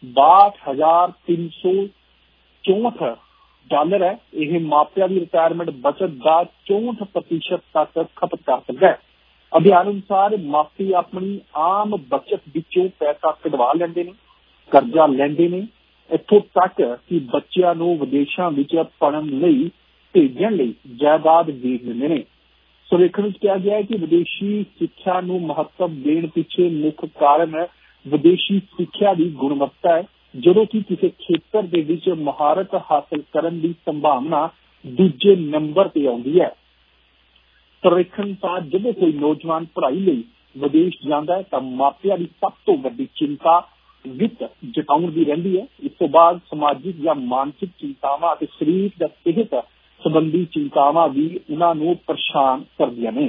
$62,364 ਹੈ। ਇਹ ਮਾਪਿਆਂ ਦੀ ਰਿਟਾਇਰਮੈਂਟ ਬਚਤ ਦਾ 64% ਤੱਕ ਖਪਤ ਕਰ ਸਕਦਾ ਹੈ। ਅਧਿਐਨ ਅਨੁਸਾਰ ਮਾਪੇ ਆਪਣੀ ਆਮ ਬਚਤ ਵਿੱਚੋਂ ਪੈਸਾ ਕਢਵਾ ਲੈਂਦੇ ਨੇ, ਕਰਜ਼ਾ ਲੈਂਦੇ ਨੇ, ਇੱਥੋਂ ਤੱਕ ਕਿ ਬੱਚਿਆਂ ਨੂੰ ਵਿਦੇਸ਼ਾਂ ਵਿੱਚ ਪੜ੍ਹਨ ਲਈ ਭੇਜਣ ਲਈ ਜਾਇਦਾਦ ਵੇਚ ਦਿੰਦੇ ਨੇ। ਸਰਵੇਖਣ ਵਿੱਚ ਕਿਹਾ ਗਿਆ ਹੈ ਕਿ ਵਿਦੇਸ਼ੀ ਸਿੱਖਿਆ ਨੂੰ ਮਹੱਤਵ ਦੇਣ ਪਿੱਛੇ ਮੁੱਖ ਕਾਰਨ ਵਿਦੇਸ਼ੀ ਸਿੱਖਿਆ ਦੀ ਗੁਣਵੱਤਾ ਹੈ, ਜਦੋਂ ਕਿ ਕਿਸੇ ਖੇਤਰ ਦੇ ਵਿੱਚ ਮਹਾਰਤ ਹਾਸਲ ਕਰਨ ਦੀ ਸੰਭਾਵਨਾ ਦੂਜੇ ਨੰਬਰ ਤੇ ਆਉਂਦੀ ਹੈ। ਸਰਵੇਖਣ ਅਨੁਸਾਰ ਜਦੋਂ ਕੋਈ ਨੌਜਵਾਨ ਪੜ੍ਹਾਈ ਲਈ ਵਿਦੇਸ਼ ਜਾਂਦਾ ਹੈ ਤਾਂ ਮਾਪਿਆਂ ਦੀ ਸਭ ਤੋਂ ਵੱਡੀ ਚਿੰਤਾ ਵਿੱਤ ਜਟਾਉਣ ਦੀ ਰਹਿੰਦੀ ਹੈ। ਇਸ ਤੋਂ ਬਾਅਦ ਸਮਾਜਿਕ ਜਾਂ ਮਾਨਸਿਕ ਚਿੰਤਾਵਾਂ ਅਤੇ ਸਰੀਰ ਜਾਂ ਸਿਹਤ ਸੰਬੰਧੀ ਚਿੰਤਾਵਾਂ ਵੀ ਉਹਨਾਂ ਨੂੰ ਪਰੇਸ਼ਾਨ ਕਰਦੀਆਂ ਨੇ।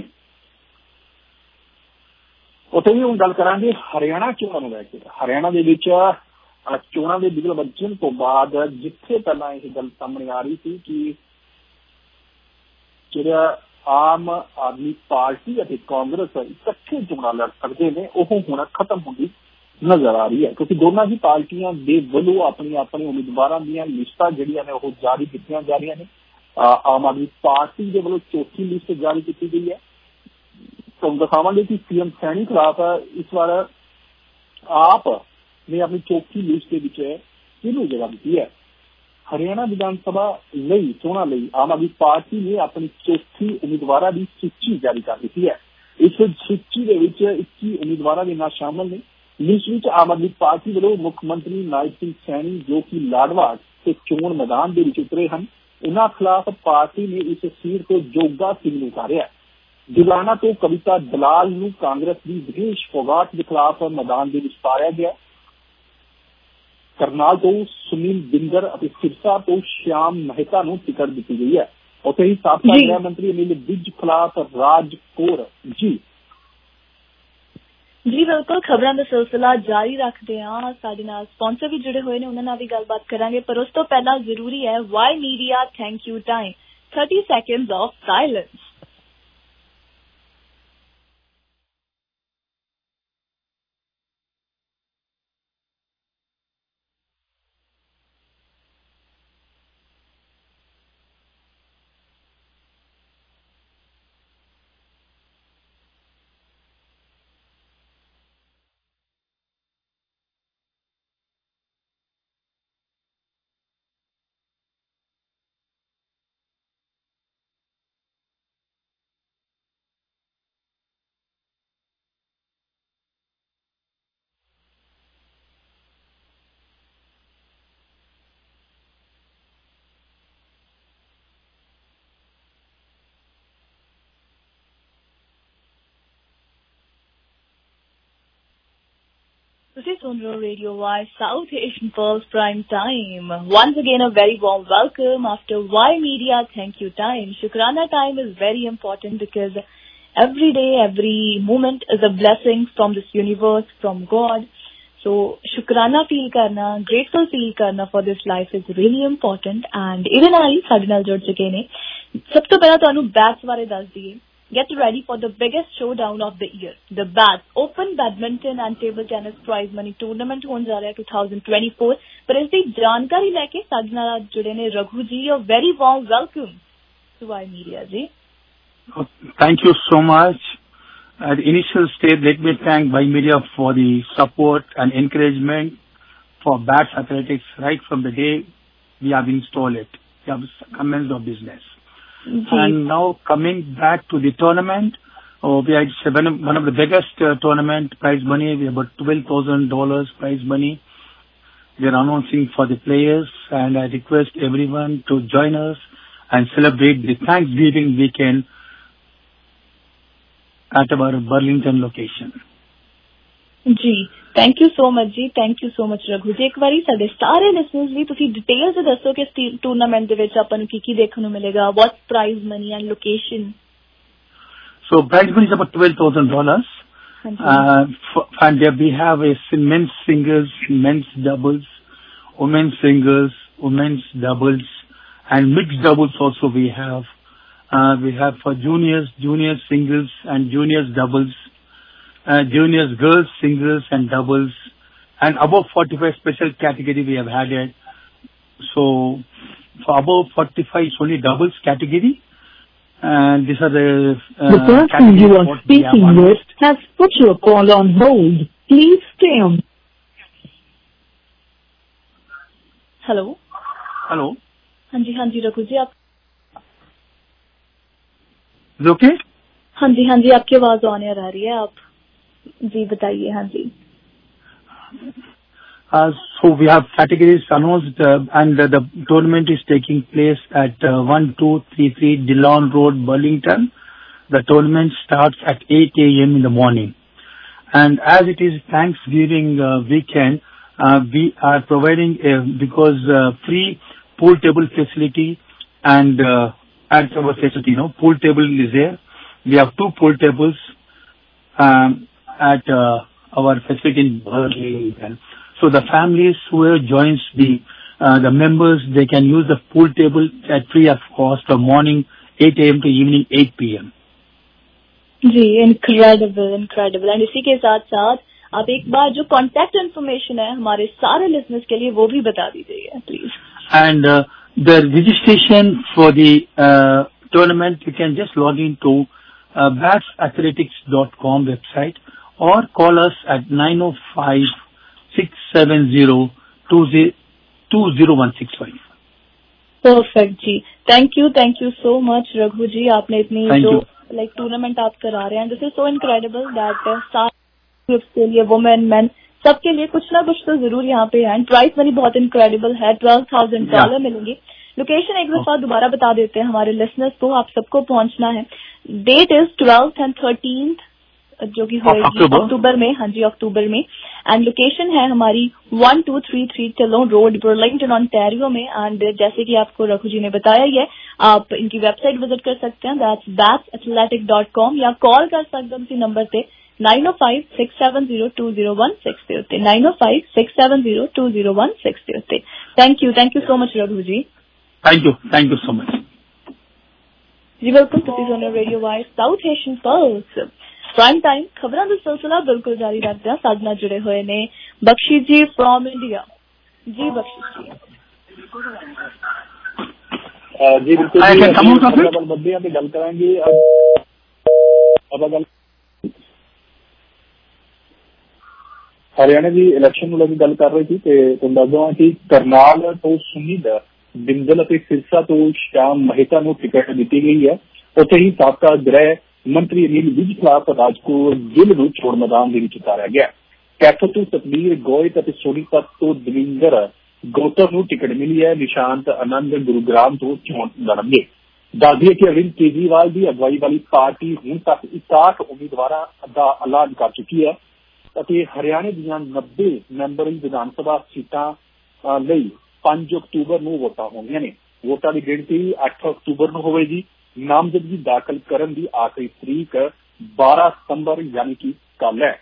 ਉੱਥੇ ਵੀ ਹੁਣ ਗੱਲ ਕਰਾਂਗੇ ਹਰਿਆਣਾ ਚੋਣਾਂ ਨੂੰ ਲੈ ਕੇ। ਹਰਿਆਣਾ ਦੇ ਵਿੱਚ ਚੋਣਾਂ ਦੇ ਬਿਗਲ ਵੱਜਣ ਤੋਂ ਬਾਅਦ ਜਿੱਥੇ ਪਹਿਲਾਂ ਇਹ ਗੱਲ ਸਾਹਮਣੇ ਆ ਰਹੀ ਸੀ ਕਿ ਜਿਹੜਾ ਆਮ ਆਦਮੀ ਪਾਰਟੀ ਅਤੇ ਕਾਂਗਰਸ ਇਕੱਠੇ ਚੋਣਾਂ ਲੜ ਸਕਦੇ ਨੇ, ਉਹ ਹੁਣ ਖਤਮ ਹੁੰਦੀ ਨਜ਼ਰ ਆ ਰਹੀ ਹੈ, ਕਿਉਂਕਿ ਦੋਨਾਂ ਹੀ ਪਾਰਟੀਆਂ ਦੇ ਵੱਲੋਂ ਆਪਣੀ ਉਮੀਦਵਾਰਾਂ ਦੀਆਂ ਲਿਸਟਾਂ ਜਿਹੜੀਆਂ ਨੇ ਉਹ ਜਾਰੀ ਕੀਤੀਆਂ ਜਾ ਰਹੀਆਂ ਨੇ। ਆਮ ਆਦਮੀ ਪਾਰਟੀ ਦੇ ਵੱਲੋਂ ਚੌਥੀ ਲਿਸਟ ਜਾਰੀ ਕੀਤੀ ਗਈ ਹੈ। ਤੁਹਾਨੂੰ ਦਿਖਾਵਾਂਗੇ ਕਿ ਸੀਐਮ ਸੈਣੀ ਖਿਲਾਫ ਇਸ ਵਾਰ ਆਪ ਨੇ ਆਪਣੀ ਚੌਥੀ ਲਿਸਟ ਦੇ ਵਿੱਚ ਕਿਹਨੂੰ ਜਗ੍ਹਾ ਦਿੱਤੀ ਹੈ। ਹਰਿਆਣਾ ਵਿਧਾਨ ਸਭਾ ਲਈ ਚੋਣਾਂ ਲਈ ਆਮ ਆਦਮੀ ਪਾਰਟੀ ਨੇ ਆਪਣੀ ਚੌਥੀ ਉਮੀਦਵਾਰਾਂ ਦੀ ਸੂਚੀ ਜਾਰੀ ਕਰ ਦਿੱਤੀ ਹੈ। ਇਸ ਸੂਚੀ ਦੇ ਵਿੱਚ 21 ਉਮੀਦਵਾਰਾਂ ਦੇ ਨਾਂ ਸ਼ਾਮਲ ਨੇ। ਲਿਸਟ ਵਿੱਚ ਆਮ ਆਦਮੀ ਪਾਰਟੀ ਵੱਲੋਂ ਮੁੱਖ ਮੰਤਰੀ ਨਾਇਬ ਸਿੰਘ ਸੈਣੀ, ਜੋ ਕਿ ਲਾਡਵਾੜ ਤੇ ਚੋਣ ਮੈਦਾਨ ਦੇ ਵਿੱਚ ਉਤਰੇ ਹਨ, ਉਹਨਾਂ ਖਿਲਾਫ ਪਾਰਟੀ ਨੇ ਇਸ ਸੀਟ ਤੋਂ ਜੋਗਾ ਸਿੰਘ ਨੂੰ ਉਤਾਰਿਆ। ਜੁਲਾਨਾ ਤੋਂ ਕਵਿਤਾ ਦਲਾਲ ਨੂੰ ਕਾਂਗਰਸ ਦੀ ਵਿਦੇਸ਼ ਫੋਗਾਟ ਦੇ ਖਿਲਾਫ ਮੈਦਾਨ ਦੇ ਵਿੱਚ ਉਤਾਰਿਆ ਗਿਆ। ਕਰਨਾਲ ਤੋਂ ਸੁਨੀਲ ਬਿੰਦਰ ਅਤੇ ਸਿਰਸਾ ਤੋਂ ਸ਼ਿਆਮ ਮਹਿਤਾ ਨੂੰ ਟਿਕਟ ਦਿੱਤੀ ਗਈ ਹੈ। ਉੱਥੇ ਹੀ ਸਾਬਕਾ ਗ੍ਰਹਿ ਮੰਤਰੀ ਅਨਿਲ ਵਿਜ ਖਿਲਾਫ ਰਾਜ ਕੌਰ ਜੀ ਬਿਲਕੁਲ ਖਬਰਾਂ ਦਾ ਸਿਲਸਿਲਾ ਜਾਰੀ ਰੱਖਦੇ ਹਾਂ। ਸਾਡੇ ਨਾਲ ਸਪਾਂਸਰ ਵੀ ਜੁੜੇ ਹੋਏ ਨੇ, ਉਹਨਾਂ ਨਾਲ ਵੀ ਗੱਲਬਾਤ ਕਰਾਂਗੇ, ਪਰ ਉਸ ਤੋਂ ਪਹਿਲਾਂ ਜ਼ਰੂਰੀ ਹੈ Y media thank you time 30 seconds of silence। This is on Radio Y South Asian Pearls Prime Time. Once again, a very warm welcome after Y Media Thank You Time. Shukrana time is very important because every day, every moment is a blessing from this universe, from God. So, Shukrana feel karna, grateful feel karna for this life is really important. And even I, ਸਾਡੇ ਨਾਲ ਜੁੜ ਚੁੱਕੇ ਨੇ। ਸਭ ਤੋਂ ਪਹਿਲਾਂ ਤੁਹਾਨੂੰ ਬੈਟਸ ਬਾਰੇ ਦੱਸ ਦਈਏ। Get ready for the biggest showdown of the year. The BATS Open Badminton and Table Tennis Prize Money Tournament ਹੋਣ ਜਾ ਰਿਹਾ 2024। ਪਰ ਇਸ ਦੀ ਜਾਣਕਾਰੀ ਲੈ ਕੇ ਸਾਡੇ ਨਾਲ ਜੁੜੇ ਨੇ ਰਘੂ ਜੀ। A very warm welcome to Y Media ji. Thank you so much. At the initial stage, let me thank Y Media for the support and encouragement for BATS athletics right from the day we have installed it. We have commenced our business. And now coming back to the tournament, we had one of the biggest tournament prize money. We have about $12,000 prize money. We are announcing for the players, and I request everyone to join us and celebrate the Thanksgiving weekend at our Burlington location. Ji thank you so much ji, thank you so much Raghu ji. ਇੱਕ ਵਾਰੀ ਸਾਡੇ ਸਾਰੇ ਲਿਸਨਰਸ ਲਈ ਤੁਸੀਂ ਡਿਟੇਲ ਚ ਦੱਸੋ ਕਿ ਇਸ ਟੂਰਨਾਮੈਂਟ ਦੇ ਵਿੱਚ ਆਪਾਂ ਨੂੰ ਕੀ ਦੇਖਣ ਨੂੰ ਮਿਲੇਗਾ। What's prize money and location? So prize money is about $12,000. And we have a men's singles, men's doubles, women's singles, women's doubles, and mixed doubles also we have. We have for juniors singles and juniors doubles, juniors girls singles and doubles, and above 45 special category we have added. So for above 45 it's only doubles category, and these are the person you are speaking with has put your call on hold. Please stay on. Hello hello हाँ जी रघु जी आप ओके हाँ जी आपकी आवाज ऑन एयर आ रही है, आप जी बताइए। हाँ जी so we have categories announced and the tournament is taking place at 1233 Dillon Road, Burlington. The tournament starts at 8 a.m. in the morning, and as it is Thanksgiving weekend, we are providing free pool table facility and at our facility, pool table is there. We have 2 pool tables at our facility in Burlington. So the families who joins the members, they can use the pool table at free of cost from morning 8 a.m. to evening 8 p.m. जी इनक्रेडिबल एंड इसी के साथ साथ आप एक बार जो कॉन्टैक्ट इन्फॉर्मेशन है हमारे सारे लिसनर्स के लिए वो भी बता दीजिएगा please. And the registration for the tournament, you can just log into batsathletics.com website or call us at 905-670-20165. Perfect ji, thank you so much Raghu ji, आपने इतनी जो टूर्नामेंट आप करा रहे हैं, this is so incredible that सारे ग्रुप्स के लिए वुमेन मेन सबके लिए कुछ ना कुछ तो जरूर यहाँ पे है। प्राइस मनी बहुत इनक्रेडिबल है, $12,000 मिलेंगी। लोकेशन एक बार दोबारा बता देते हैं हमारे लिसनर्स को, आप सबको पहुंचना है। Date is 12th and 13th जो कि होगी अक्टूबर में। हाँ जी अक्टूबर में। एंड लोकेशन है हमारी 1233 टिलोन रोड, बर्लिंगटन, ओंटारियो में। एंड जैसे कि आपको रघु जी ने बताया ही है, आप इनकी वेबसाइट विजिट कर सकते हैं, दैट्स batsathletics.com, या कॉल कर सकते हैं इसी नंबर पे 905-670-20160 होते 905-670-20160 होते। Thank you so much Raghu ji. Thank you so much ji. Welcome to radio voice South Asian pulse prime time. खबरों का सिलसिला बिल्कुल जारी रखते हैं। साथ नाल जुड़े हुए ने बख्शी जी फ्रॉम इंडिया। जी बख्शी जी बिल्कुल बंदियां की गल करांगे। हरियाणा की इलेक्शन को लेकर गल कर रही थी तो दस कि करनाल तो सुनील बिंदल और सिरसा तो श्याम महिता को टिकट दी गई है। उत्थे ही साबका गृह मंत्री अनिल विज खिलाफ राजकोट जिले में चोण मैदान के उतारा गया। कैथल तो सतबीर गोयत और सोनीपत तो दविंदर गौतम को टिकट मिली है। निशांत आनंद गुरुग्राम तो चोण लड़ेंगे। दस दिए कि अरविंद केजरीवाल की अगवाई वाली पार्टी हुण तक 61 उम्मीदवारों का ऐलान कर चुकी है। हरियाणा दीयां 90 मैंबरी विधान सभा सीटां लई 5 अक्तूबर को वोटां होणीआं ने। वोटां की गिणती 8 अक्तूबर को होवेगी। नामजदगी दाखिल करन दी आखिरी तरीक 12 सितंबर यानी कि कल है।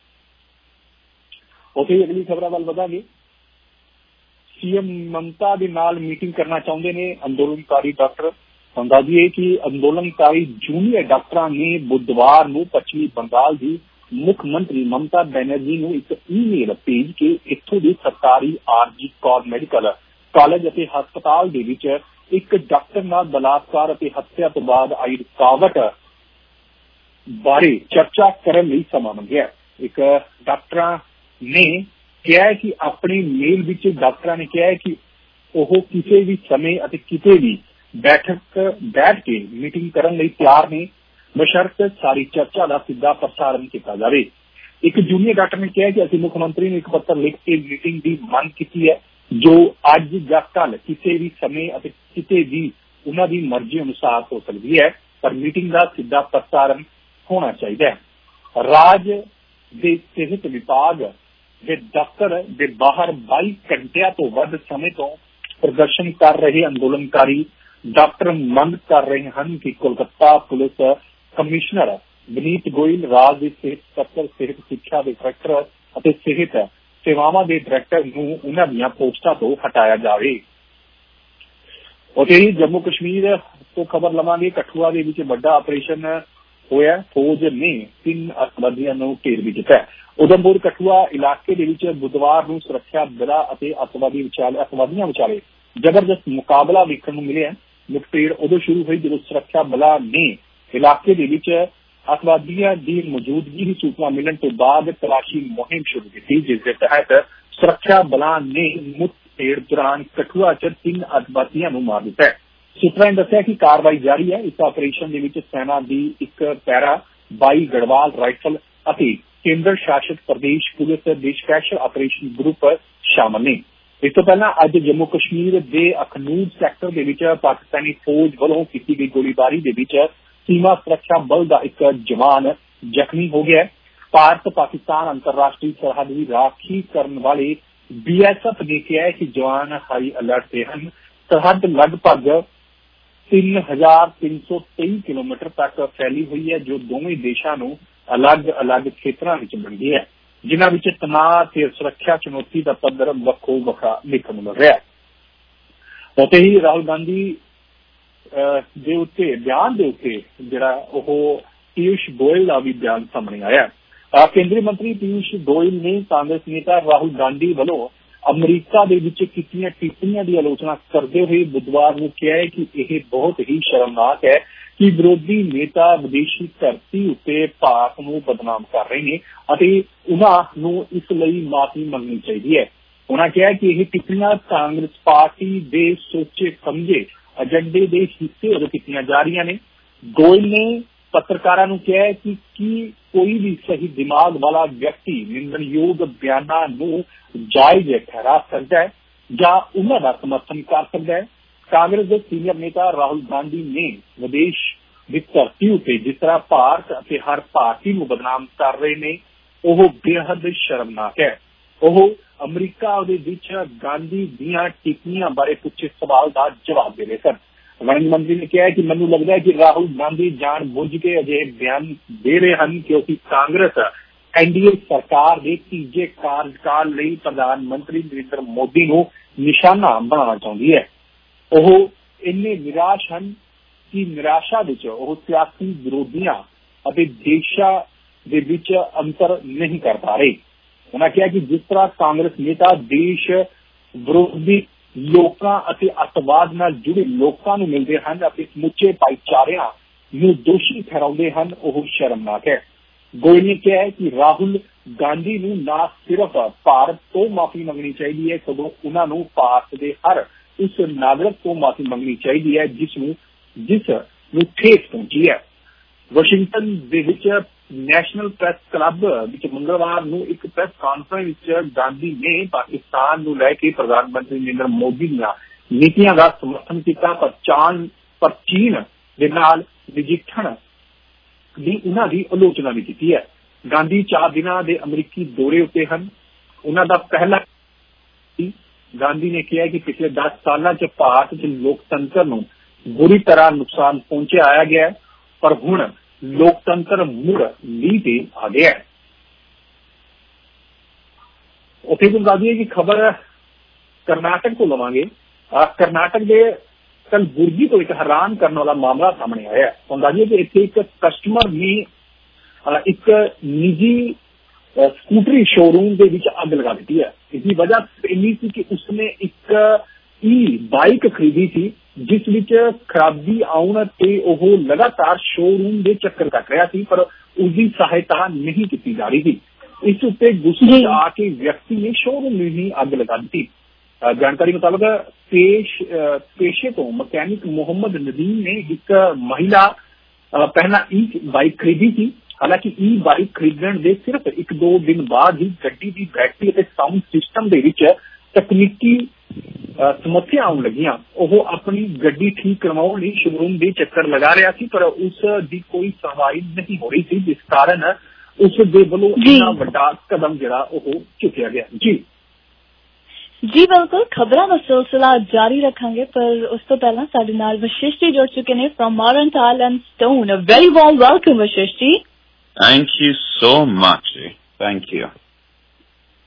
उत्थे अगली खबर वाल वधांगे। सीएम ममता दे नाल मीटिंग करना चाहुंदे ने अंदोलनकारी डॉक्टर। दस दिए कि अंदोलनकारी जूनियर डॉक्टरां ने बुधवार को पश्चिमी बंगाल की मुख्यमंत्री ममता बनर्जी को एक ईमेल भेज के इत्थों के सरकारी आरजी कौर मेडिकल कॉलेज और हस्पताल दे विच एक डॉक्टर नाल बलात्कार और हत्या तो बाद आई रुकावट बारे चर्चा करने लई समा मंगिया। एक डॉक्टर ने कहा है कि अपने मेल विच डॉक्टर ने कहा है कि वह किसी भी समय और किसी भी बैठ के मीटिंग करने लई तैयार ने, बशर्त सारी चर्चा का सीधा प्रसारण किया जाए। एक जूनियर डॉक्टर ने कहा कि असं मुख्यमंत्री ने एक पत्र लिख के मीटिंग की मांग की है, जो अज या कल किसी भी समय किसी भी उन्होंने मर्जी अनुसार हो सकती है, पर मीटिंग का सीधा प्रसारण होना चाहिए। राज के सेहत विभाग के दफ्तर के बाहर 22 घंटिया तो वध समय तो प्रदर्शन कर रहे अंदोलनकारी डॉक्टर मंग कर रहे हैं कि कोलकाता पुलिस कमिश्नर विनीत गोयल, राज के सेहत दफ्तर, सेहत शिक्षा के डायरैक्टर और सेहत ਸੇਵਾਵਾਂ ਦੇ ਡਾਇਰੈਕਟਰ ਨੂੰ ਉਹਨਾਂ ਦੀਆਂ ਪੋਸਟਾਂ ਤੋਂ ਹਟਾਇਆ ਜਾਵੇ। ਉੱਥੇ ਹੀ ਜੰਮੂ ਕਸ਼ਮੀਰ ਤੋਂ ਖਬਰ ਲਵਾਂਗੇ। ਕਠੂਆ ਦੇ ਵਿੱਚ ਵੱਡਾ ਆਪਰੇਸ਼ਨ ਹੋਇਆ। ਫੌਜ ਨੇ 3 ਅੱਤਵਾਦੀਆਂ ਨੂੰ ਢੇਰ ਵੀ ਕੀਤਾ। ਉਧਮਪੁਰ ਕਠੂਆ ਇਲਾਕੇ ਦੇ ਵਿੱਚ ਬੁੱਧਵਾਰ ਨੂੰ ਸੁਰੱਖਿਆ ਬਲਾਂ ਅਤੇ ਅੱਤਵਾਦੀਆਂ ਵਿਚਾਲੇ ਜ਼ਬਰਦਸਤ ਮੁਕਾਬਲਾ ਵੇਖਣ ਨੂੰ ਮਿਲਿਆ। ਮੁੱਠਭੇੜ ਉਦੋਂ ਸ਼ੁਰੂ ਹੋਈ ਜਦੋਂ ਸੁਰੱਖਿਆ ਬਲਾਂ ਨੇ ਇਲਾਕੇ ਦੇ ਵਿੱਚ ਅੱਤਵਾਦੀਆਂ ਦੀ ਮੌਜੂਦਗੀ ਦੀ ਸੂਚਨਾ ਮਿਲਣ ਤੋਂ ਬਾਅਦ ਤਲਾਸ਼ੀ ਮੁਹਿੰਮ ਸ਼ੁਰੂ ਕੀਤੀ, ਜਿਸ ਦੇ ਤਹਿਤ ਸੁਰੱਖਿਆ ਬਲਾਂ ਨੇ ਮੁੱਠਭੇੜ ਦੌਰਾਨ ਕਠੂਆ 'ਚ 3 ਅੱਤਵਾਦੀਆਂ ਨੂੰ ਮਾਰ ਦਿੱਤਾ। ਸੂਤਰਾਂ ਨੇ ਦੱਸਿਆ ਕਿ ਕਾਰਵਾਈ ਜਾਰੀ ਹੈ। ਇਸ ਆਪਰੇਸ਼ਨ ਦੇ ਵਿੱਚ ਸੈਨਾ ਦੀ ਇੱਕ ਪੈਰਾ 22 ਗੜਵਾਲ ਰਾਈਫਲ ਅਤੇ ਕੇਂਦਰ ਸ਼ਾਸਿਤ ਪ੍ਰਦੇਸ਼ ਪੁਲਿਸ ਦੇ ਸਪੈਸ਼ਲ ਆਪਰੇਸ਼ਨ ਗਰੁੱਪ ਸ਼ਾਮਲ ਨੇ। ਇਸ ਤੋਂ ਪਹਿਲਾਂ ਅੱਜ ਜੰਮੂ ਕਸ਼ਮੀਰ ਦੇ ਅਖਨੂਰ ਸੈਕਟਰ ਦੇ ਵਿੱਚ ਪਾਕਿਸਤਾਨੀ ਫੌਜ ਵੱਲੋਂ ਕੀਤੀ ਗਈ ਗੋਲੀਬਾਰੀ ਦੇ ਵਿੱਚ ਸੀਮਾ ਸੁਰੱਖਿਆ ਬਲ ਦਾ ਇੱਕ ਜਵਾਨ ਜ਼ਖਮੀ ਹੋ ਗਿਆ। ਭਾਰਤ ਪਾਕਿਸਤਾਨ ਅੰਤਰਰਾਸ਼ਟਰੀ ਸਰਹੱਦ ਦੀ ਰਾਖੀ ਕਰਨ ਵਾਲੇ BSF ਨੇ ਕਿਹਾ ਕਿ ਜਵਾਨ ਹਾਈ ਅਲਰਟ ਤੇ ਹਨ। ਸਰਹੱਦ ਲਗਭਗ 3,323 ਕਿਲੋਮੀਟਰ ਤੱਕ ਫੈਲੀ ਹੋਈ ਹੈ, ਜੋ ਦੋਵੇਂ ਦੇਸ਼ਾਂ ਨੂੰ ਅਲੱਗ-ਅਲੱਗ ਖੇਤਰਾਂ ਵਿੱਚ ਵੰਡਦੀ ਹੈ, ਜਿਨ੍ਹਾਂ ਵਿੱਚ ਤਣਾਅ ਤੇ ਸੁਰੱਖਿਆ ਚੁਣੌਤੀ ਦਾ ਪੱਧਰ ਵੱਖੋ-ਵੱਖਰਾ ਦੇਖਣ ਨੂੰ ਮਿਲ ਰਿਹਾ ਹੈ। ਉੱਥੇ ਹੀ ਰਾਹੁਲ ਗਾਂਧੀ ਦੇ ਉੱਤੇ ਬਿਆਨ ਦੇ ਉੱਤੇ ਜਿਹੜਾ ਉਹ ਪੀਯੂਸ਼ ਗੋਇਲ ਦਾ ਵੀ ਬਿਆਨ ਸਾਹਮਣੇ ਆਇਆ। ਕੇਂਦਰੀ ਮੰਤਰੀ ਪੀਯੂਸ਼ ਗੋਇਲ ਨੇ ਕਾਂਗਰਸ ਨੇਤਾ ਰਾਹੁਲ ਗਾਂਧੀ ਵੱਲੋਂ ਅਮਰੀਕਾ ਦੇ ਵਿੱਚ ਕੀਤੀਆਂ ਟਿੱਪਣੀਆਂ ਦੀ ਆਲੋਚਨਾ ਕਰਦੇ ਹੋਏ ਬੁੱਧਵਾਰ ਨੂੰ ਕਿਹਾ ਹੈ ਕਿ ਇਹ ਬਹੁਤ ਹੀ ਸ਼ਰਮਨਾਕ ਹੈ ਕਿ ਵਿਰੋਧੀ ਨੇਤਾ ਵਿਦੇਸ਼ੀ ਧਰਤੀ ਉੱਤੇ ਭਾਰਤ ਨੂੰ ਬਦਨਾਮ ਕਰ ਰਹੇ ਨੇ ਅਤੇ ਉਹਨਾਂ ਨੂੰ ਇਸ ਲਈ ਮਾਫੀ ਮੰਗਣੀ ਚਾਹੀਦੀ ਹੈ। ਉਹਨਾਂ ਕਿਹਾ ਕਿ ਇਹ ਟਿੱਪਣੀਆਂ ਕਾਂਗਰਸ ਪਾਰਟੀ ਦੇ ਸੋਚੇ ਸਮਝੇ ਏਜੰਡੇ ਦੇ ਹਿੱਸੇ ਵਜੋਂ ਕੀਤੀਆਂ ਜਾ ਰਹੀਆਂ ਨੇ। ਗੋਇਲ ਨੇ ਪੱਤਰਕਾਰਾਂ ਨੂੰ ਕਿਹਾ ਕਿ ਕੋਈ ਵੀ ਸਹੀ ਦਿਮਾਗ ਵਾਲਾ ਵਿਅਕਤੀ ਨਿੰਦਣਯੋਗ ਬਿਆਨਾਂ ਨੂੰ ਜਾਇਜ਼ ਠਹਿਰਾ ਸਕਦਾ ਹੈ ਜਾਂ ਉਹਨਾਂ ਦਾ ਸਮਰਥਨ ਕਰ ਸਕਦਾ ਹੈ। ਕਾਂਗਰਸ ਦੇ ਸੀਨੀਅਰ ਨੇਤਾ ਰਾਹੁਲ ਗਾਂਧੀ ਨੇ ਵਿਦੇਸ਼ ਦੀ ਧਰਤੀ ਉੱਤੇ ਜਿਸ ਤਰ੍ਹਾਂ ਭਾਰਤ ਅਤੇ ਹਰ ਭਾਰਤੀ ਨੂੰ ਬਦਨਾਮ ਕਰ ਰਹੇ ਨੇ, ਉਹ ਬੇਹੱਦ ਸ਼ਰਮਨਾਕ ਹੈ। ਉਹ ਅਮਰੀਕਾ ਦੇ ਵਿੱਚ ਗਾਂਧੀ ਦੀਆਂ ਟਿੱਪਣੀਆਂ ਬਾਰੇ ਪੁੱਛੇ ਸਵਾਲ ਦਾ ਜਵਾਬ ਦੇ ਰਹੇ ਸਨ। ਵਣਜ ਮੰਤਰੀ ਨੇ ਕਿਹਾ ਕਿ ਮੈਨੂੰ ਲੱਗਦਾ ਹੈ ਕਿ ਰਾਹੁਲ ਗਾਂਧੀ ਜਾਣ ਬੁੱਝ ਕੇ ਅਜਿਹੇ ਬਿਆਨ ਦੇ ਰਹੇ ਹਨ ਕਿਉਂਕਿ ਕਾਂਗਰਸ NDA ਸਰਕਾਰ ਦੇ ਤੀਜੇ ਕਾਰਜਕਾਲ ਲਈ ਪ੍ਰਧਾਨ ਮੰਤਰੀ ਨਰਿੰਦਰ ਮੋਦੀ ਨੂੰ ਨਿਸ਼ਾਨਾ ਬਣਾਉਣਾ ਚਾਹੁੰਦੀ ਹੈ। ਉਹ ਇੰਨੇ ਨਿਰਾਸ਼ ਹਨ ਕਿ ਨਿਰਾਸ਼ਾ ਵਿੱਚ ਉਹ ਸਿਆਸੀ ਵਿਰੋਧੀਆਂ ਅਤੇ ਦੇਸ਼ਾਂ ਦੇ ਵਿੱਚ ਅੰਤਰ ਨਹੀਂ ਕਰ ਪਾ ਰਹੇ। ਉਹਨਾਂ ਕਿਹਾ ਕਿ ਜਿਸ ਤਰ੍ਹਾਂ ਕਾਂਗਰਸ ਨੇਤਾ ਦੇਸ਼ ਵਿਰੋਧੀ ਲੋਕਾਂ ਅਤੇ ਅੱਤਵਾਦ ਨਾਲ ਜੁੜੇ ਲੋਕਾਂ ਨੂੰ ਮਿਲਦੇ ਹਨ ਅਤੇ ਸਮੁੱਚੇ ਭਾਈਚਾਰਿਆਂ ਨੂੰ ਦੋਸ਼ੀ ਠਹਿਰਾਉਂਦੇ ਹਨ, ਉਹ ਸ਼ਰਮਨਾਕ ਹੈ। ਗੋਇਲ ਨੇ ਕਿਹਾ ਕਿ ਰਾਹੁਲ ਗਾਂਧੀ ਨੂੰ ਨਾ ਸਿਰਫ ਭਾਰਤ ਤੋਂ ਮਾਫੀ ਮੰਗਣੀ ਚਾਹੀਦੀ ਹੈ, ਸਗੋਂ ਉਹਨਾਂ ਨੂੰ ਭਾਰਤ ਦੇ ਹਰ ਉਸ ਨਾਗਰਿਕ ਤੋਂ ਮਾਫੀ ਮੰਗਣੀ ਚਾਹੀਦੀ ਹੈ ਜਿਸ ਨੂੰ ਠੇਸ ਪਹੁੰਚੀ ਹੈ। ਵਾਸ਼ਿੰਗਟਨ ਦੇ ਵਿੱਚ ਨੈਸ਼ਨਲ ਪ੍ਰੈਸ ਕਲੱਬ ਵਿੱਚ ਮੰਗਲਵਾਰ ਨੂੰ ਇੱਕ ਪ੍ਰੈਸ ਕਾਨਫਰੰਸ ਵਿੱਚ ਗਾਂਧੀ ਨੇ ਪਾਕਿਸਤਾਨ ਨੂੰ ਲੈ ਕੇ ਪ੍ਰਧਾਨ ਮੰਤਰੀ ਨਰਿੰਦਰ ਮੋਦੀ ਦੀਆਂ ਨੀਤੀਆਂ ਦਾ ਸਮਰਥਨ ਕੀਤਾ, ਪਰ ਚੀਨ ਦੇ ਨਾਲ ਨਜਿੱਠਣ ਦੀ ਉਹਨਾਂ ਦੀ ਆਲੋਚਨਾ ਵੀ ਕੀਤੀ ਹੈ। ਗਾਂਧੀ 4 ਦਿਨਾਂ ਦੇ ਅਮਰੀਕੀ ਦੌਰੇ ਉੱਤੇ ਹਨ। ਉਹਨਾਂ ਦਾ ਪਹਿਲਾ ਗਾਂਧੀ ਨੇ ਕਿਹਾ ਕਿ ਪਿਛਲੇ 10 ਸਾਲਾਂ 'ਚ ਭਾਰਤ 'ਚ ਲੋਕਤੰਤਰ ਨੂੰ ਬੁਰੀ ਤਰ੍ਹਾਂ ਨੁਕਸਾਨ ਪਹੁੰਚਾਇਆ ਗਿਆ ਹੈ, ਪਰ ਹੁਣ ਲੋਕਤੰਤਰ ਮੁੜ ਲੀਹ ਤੇ ਆ ਗਿਆ ਹੈ। ਉੱਥੇ ਤੁਹਾਨੂੰ ਦੱਸ ਦਈਏ ਕਿ ਖਬਰ ਕਰਨਾਟਕ ਤੋਂ ਲਵਾਂਗੇ। ਕਰਨਾਟਕ ਦੇ ਕਲਬੁਰਗੀ ਤੋਂ ਇੱਕ ਹੈਰਾਨ ਕਰਨ ਵਾਲਾ ਮਾਮਲਾ ਸਾਹਮਣੇ ਆਇਆ ਹੈ। ਤੁਹਾਨੂੰ ਦੱਸ ਦਈਏ ਕਿ ਇੱਥੇ ਇੱਕ ਕਸਟਮਰ ਨੇ ਇੱਕ ਨਿੱਜੀ ਸਕੂਟਰੀ ਸ਼ੋਰੂਮ ਦੇ ਵਿੱਚ ਅੱਗ ਲਗਾ ਦਿੱਤੀ ਹੈ। ਇਸਦੀ ਵਜ੍ਹਾ ਇੰਨੀ ਸੀ ਕਿ ਉਸਨੇ ਇੱਕ ਬਾਈਕ ਖਰੀਦੀ ਸੀ ਜਿਸ ਵਿੱਚ ਖਰਾਬੀ ਆਉਣ ਤੇ ਉਹ ਲਗਾਤਾਰ ਸ਼ੋਰੂਮ ਦੇ ਚੱਕਰ ਕੱਟ ਰਿਹਾ ਸੀ, ਪਰ ਉਸਦੀ ਸਹਾਇਤਾ ਨਹੀਂ ਕੀਤੀ ਜਾ ਰਹੀ ਸੀ। ਇਸ ਉੱਤੇ ਗੁੱਸੇ ਆ ਕੇ ਵਿਅਕਤੀ ਨੇ ਸ਼ੋਰੂਮ ਨੂੰ ਹੀ ਅੱਗ ਲਗਾ ਦਿੱਤੀ। ਜਾਣਕਾਰੀ ਮੁਤਾਬਕ ਪੇਸ਼ੇ ਤੋਂ ਮਕੈਨਿਕ ਮੁਹੰਮਦ ਨਦੀਮ ਨੇ ਇੱਕ ਮਹਿਲਾ ਪਹਿਲਾਂ ਬਾਈਕ ਖਰੀਦੀ ਸੀ। ਹਾਲਾਂਕਿ ਬਾਈਕ ਖਰੀਦਣ ਦੇ ਸਿਰਫ 1-2 ਦਿਨ ਬਾਅਦ ਹੀ ਗੱਡੀ ਦੀ ਬੈਟਰੀ ਅਤੇ ਸਾਊਂਡ ਸਿਸਟਮ ਦੇ ਵਿੱਚ ਤਕਨੀਕੀ ਸਮੱਸਿਆ ਆਉਣ ਲੱਗੀਆਂ। ਉਹ ਆਪਣੀ ਗੱਡੀ ਠੀਕ ਕਰਵਾਉਣ ਲਈ ਸ਼ੋਰੂਮ ਦੇ ਚੱਕਰ ਲਗਾ ਰਿਹਾ ਸੀ, ਪਰ ਉਸ ਦੀ ਕੋਈ ਸੁਣਵਾਈ ਨਹੀਂ ਹੋ ਰਹੀ ਸੀ, ਜਿਸ ਕਾਰਨ ਉਸ ਦੇ ਵੱਲੋਂ ਇੰਨਾ ਵੱਡਾ ਕਦਮ ਜਿਹੜਾ ਉਹ ਚੁੱਕਿਆ ਗਿਆ। ਜੀ ਬਿਲਕੁਲ, ਖਬਰਾਂ ਦਾ ਸਿਲਸਿਲਾ ਜਾਰੀ ਰੱਖਾਂਗੇ, ਪਰ ਉਸ ਤੋਂ ਪਹਿਲਾਂ ਸਾਡੇ ਨਾਲ ਵਸ਼ਿਸ਼ਟ ਜੀ ਜੁੜ ਚੁੱਕੇ ਨੇ firm Marontile and stone. Very warm welcome Vashisht ji. Thank you so much. Thank you.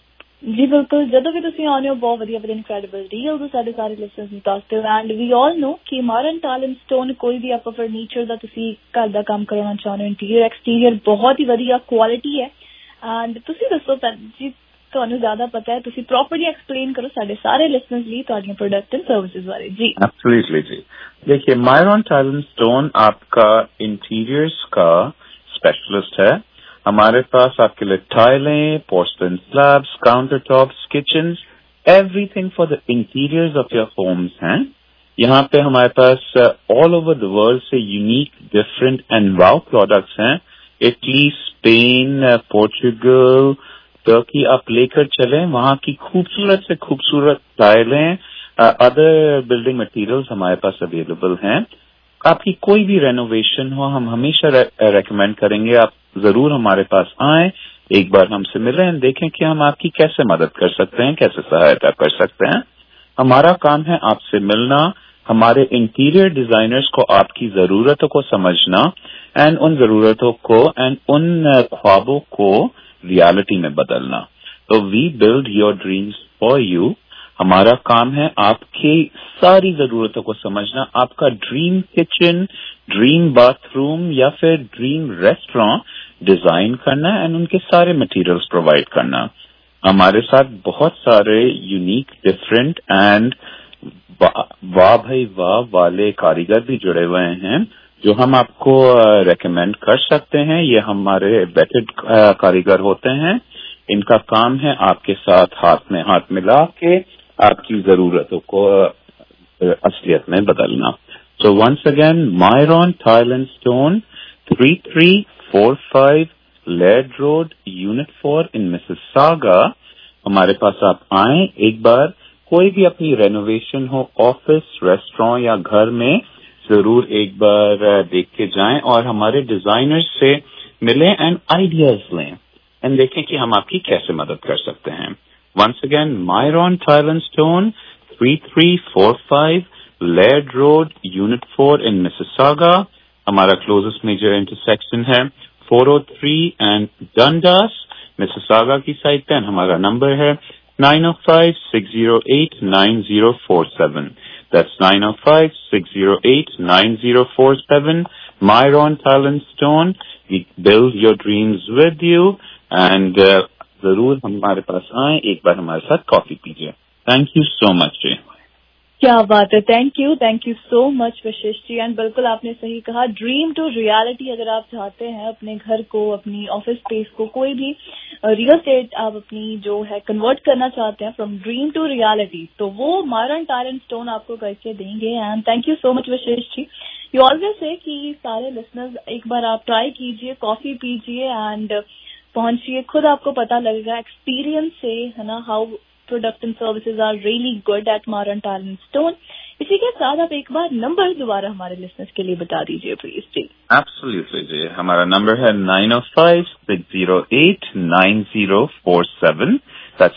जी बिल्कुल, ਜਦੋਂ ਵੀ ਤੁਸੀਂ ਆਉਂਦੇ ਹੋ ਬਹੁਤ ਵਧੀਆ ਵਧੀਆ ਇਨਕ੍ਰੈਡੀਬਲ ਡੀਲਸ ਸਾਡੇ ਸਾਰੇ ਲਿਸਨਰਸ ਨੂੰ ਦੱਸਦੇ ਹੋ। ਐਂਡ ਵੀ ਆਲ ਨੋ ਕਿ ਮਾਰਨ ਟੈਲੈਂਟ ਸਟੋਨ ਕੋਈ ਵੀ ਆਪਾਂ ਫਰਨੀਚਰ ਦਾ ਤੁਸੀਂ ਘਰ ਦਾ ਕੰਮ ਕਰਾਉਣਾ ਚਾਹੁੰਦੇ ਹੋ, ਇੰਟੀਰੀਅਰ ਐਕਸਟੀਰੀਅਰ ਬਹੁਤ ਹੀ ਵਧੀਆ ਕੁਆਲਿਟੀ ਹੈ। ਐਂਡ ਤੁਸੀਂ ਦੱਸੋ ਜੀ, ਤੁਹਾਨੂੰ ਜ਼ਿਆਦਾ ਪਤਾ ਹੈ, ਤੁਸੀਂ प्रॉपर्ली एक्सप्लेन करो साढ़े सारे लिसनर्स लिए ਤੁਹਾਡੀਆਂ प्रोडक्ट एंड सर्विसेज बारे। जी एब्सोल्युटली जी, देखिए मायरन टैलेंट स्टोन आपका इंटीरियर्स का स्पेशलिस्ट है। हमारे पास आपके लिए टाइलें, porcelain slabs, counter tops, kitchen, everything for the interiors of your homes हैं। यहाँ पे हमारे पास ऑल ओवर द वर्ल्ड से unique, different and wow products हैं। इटली, स्पेन, पोर्चुगल, टर्की आप लेकर चलें, वहाँ की खूबसूरत से खूबसूरत टाइलें, अदर बिल्डिंग मटेरियल्स हमारे पास अवेलेबल हैं। आपकी कोई भी रेनोवेशन हो, हम हमेशा रेकमेंड करेंगे आप जरूर हमारे पास आएं, एक बार हमसे मिलें, देखें कि हम आपकी कैसे मदद कर सकते हैं, कैसे सहायता कर सकते हैं। हमारा काम है आपसे मिलना, हमारे इंटीरियर डिजाइनर्स को आपकी जरूरतों को समझना एंड उन जरूरतों को एंड उन ख्वाबों को रियलिटी में बदलना। तो we build your dreams for you. हमारा काम है आपकी सारी जरूरतों को समझना, आपका ड्रीम किचन, ड्रीम बाथरूम या फिर ड्रीम रेस्टोरेंट डिजाइन करना एंड उनके सारे मटेरियल्स प्रोवाइड करना। हमारे साथ बहुत सारे यूनिक, डिफरेंट एंड वाह भाई वाह वाले कारीगर भी जुड़े हुए हैं जो हम आपको रेकमेंड कर सकते हैं। ये हमारे वेटेड कारीगर होते हैं। इनका काम है आपके साथ हाथ में हाथ मिला के आपकी जरूरतों को असलियत में बदलना। So once again, Maron tile and stone, 3345 Laird road, unit 4 in Mississauga. हमारे पास आप आए, एक बार कोई भी अपनी रेनोवेशन हो, ऑफिस, रेस्टोरेंट या घर में, जरूर एक बार देख के जाएं और हमारे डिजाइनर्स से मिलें एंड आइडियाज लें एंड देखें कि हम आपकी कैसे मदद कर सकते हैं। Once again, Maron tile and stone, 3345 Laird road, unit 4 in Mississauga. हमारा क्लोजेस्ट मेजर इंटरसेक्शन है 403 एंड डंडास, मिसिसागा की साइड पे। हमारा नंबर है 905-608-9047। That's 905-608-9047. Myron Talent Stone. We build your dreams with you. And जरूर हमारे पास आए, एक बार हमारे साथ कॉफी पीजिए। थैंक यू सो मच जी। क्या बात है, thank you so much Vashisht ji. And बिल्कुल आपने सही कहा, ड्रीम टू रियलिटी अगर आप चाहते हैं अपने घर को, अपनी ऑफिस स्पेस को, कोई भी रियल एस्टेट आप अपनी जो है कन्वर्ट करना चाहते हैं फ्रॉम ड्रीम टू रियलिटी, तो वो मायरन टैलेंट स्टोन आपको करके देंगे। And thank you so much Vashisht ji. You always say कि सारे लिसनर्स एक बार आप ट्राई कीजिए, कॉफी पीजिए एंड पहुंचिए, खुद आपको पता लगेगा एक्सपीरियंस से, है ना, how product and services are really good at Maron tile and stone. इसी के साथ आप एक बार नंबर दोबारा हमारे लिसनर्स के लिए बता दीजिए प्लीज जी। एब्सोल्युटली जी, हमारा नंबर है 905-608-9047। That's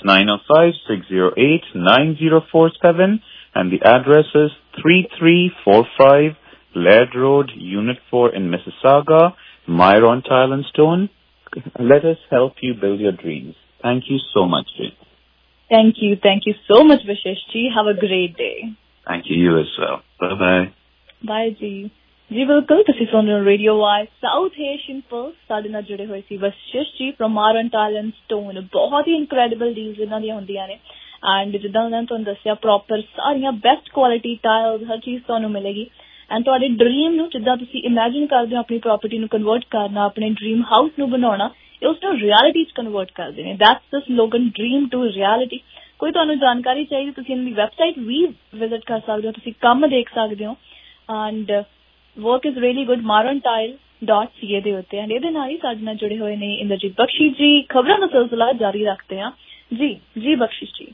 905-608-9047 and the address is 3345 Laird Road, Unit 4 in Mississauga, Myron Tile and Stone. Let us help you build your dreams. Thank you so much, Jay. Thank you so much, Vashish ji. Have a great day. Thank you, you as well. Bye-bye. Bye जी। जी बिल्कुल, ਤੁਸੀਂ ਸੁਣ ਰਹੇ ਹੋ radio Y South Asian Pulse. ਸਾਡੇ ਨਾਲ ਜੁੜੇ ਹੋਏ ਸੀ ਵਸ਼ਿਸ਼ ਜੀ ਫਰਮ ਮਾਰਨ ਟੈਲੈਂਟ ਸਟੋਨ। ਬਹੁਤ ਹੀ ਇਨਕ੍ਰੈਡੀਬਲ ਡੀਲਸ ਇਹਨਾਂ ਦੀਆਂ ਹੁੰਦੀਆਂ ਨੇ ਐਂਡ ਜਿੱਦਾਂ ਉਹਨਾਂ ਨੇ ਤੁਹਾਨੂੰ ਦੱਸਿਆ ਪ੍ਰੋਪਰ ਸਾਰੀਆਂ ਬੈਸਟ ਕੁਆਲਿਟੀ ਟਾਇਲਸ, ਹਰ ਚੀਜ਼ ਤੁਹਾਨੂੰ ਮਿਲੇਗੀ। ਐਂਡ ਤੁਹਾਡੇ ਡ੍ਰੀਮ ਨੂੰ ਜਿੱਦਾਂ ਤੁਸੀਂ ਇਮੇਜਿਨ ਕਰਦੇ ਹੋ ਆਪਣੀ ਪ੍ਰੋਪਰਟੀ ਨੂੰ ਕਨਵਰਟ ਕਰਨਾ, ਆਪਣੇ ਡ੍ਰੀਮ ਹਾਊਸ ਨੂੰ ਬਣਾਉਣਾ, ਉਸ ਨੂੰ ਰਿਐਲਿਟੀ 'ਚ ਕਨਵਰਟ ਕਰਦੇ ਨੇ। That's the slogan, dream to reality. ਕੋਈ ਤੁਹਾਨੂੰ ਜਾਣਕਾਰੀ ਚਾਹੀਦੀ, ਤੁਸੀਂ ਇਹਨਾਂ ਦੀ ਵੈਬਸਾਈਟ ਵੀ ਵਿਜ਼ਿਟ ਕਰ ਸਕਦੇ ਹੋ, ਤੁਸੀਂ ਕੰਮ ਦੇਖ ਸਕਦੇ ਹੋ and work is really good marontile.ca ਦੇ ਉੱਤੇ। ਐਂਡ ਇਹਦੇ ਨਾਲ ਹੀ ਸਾਡੇ ਨਾਲ ਜੁੜੇ ਹੋਏ ਨੇ ਇੰਦਰਜੀਤ ਬਖਸ਼ੀ ਜੀ। ਖਬਰਾਂ ਦਾ ਸਿਲਸਿਲਾ ਜਾਰੀ ਰੱਖਦੇ ਹਾਂ ਜੀ ਬਖਸ਼ਿਸ਼ ਜੀ।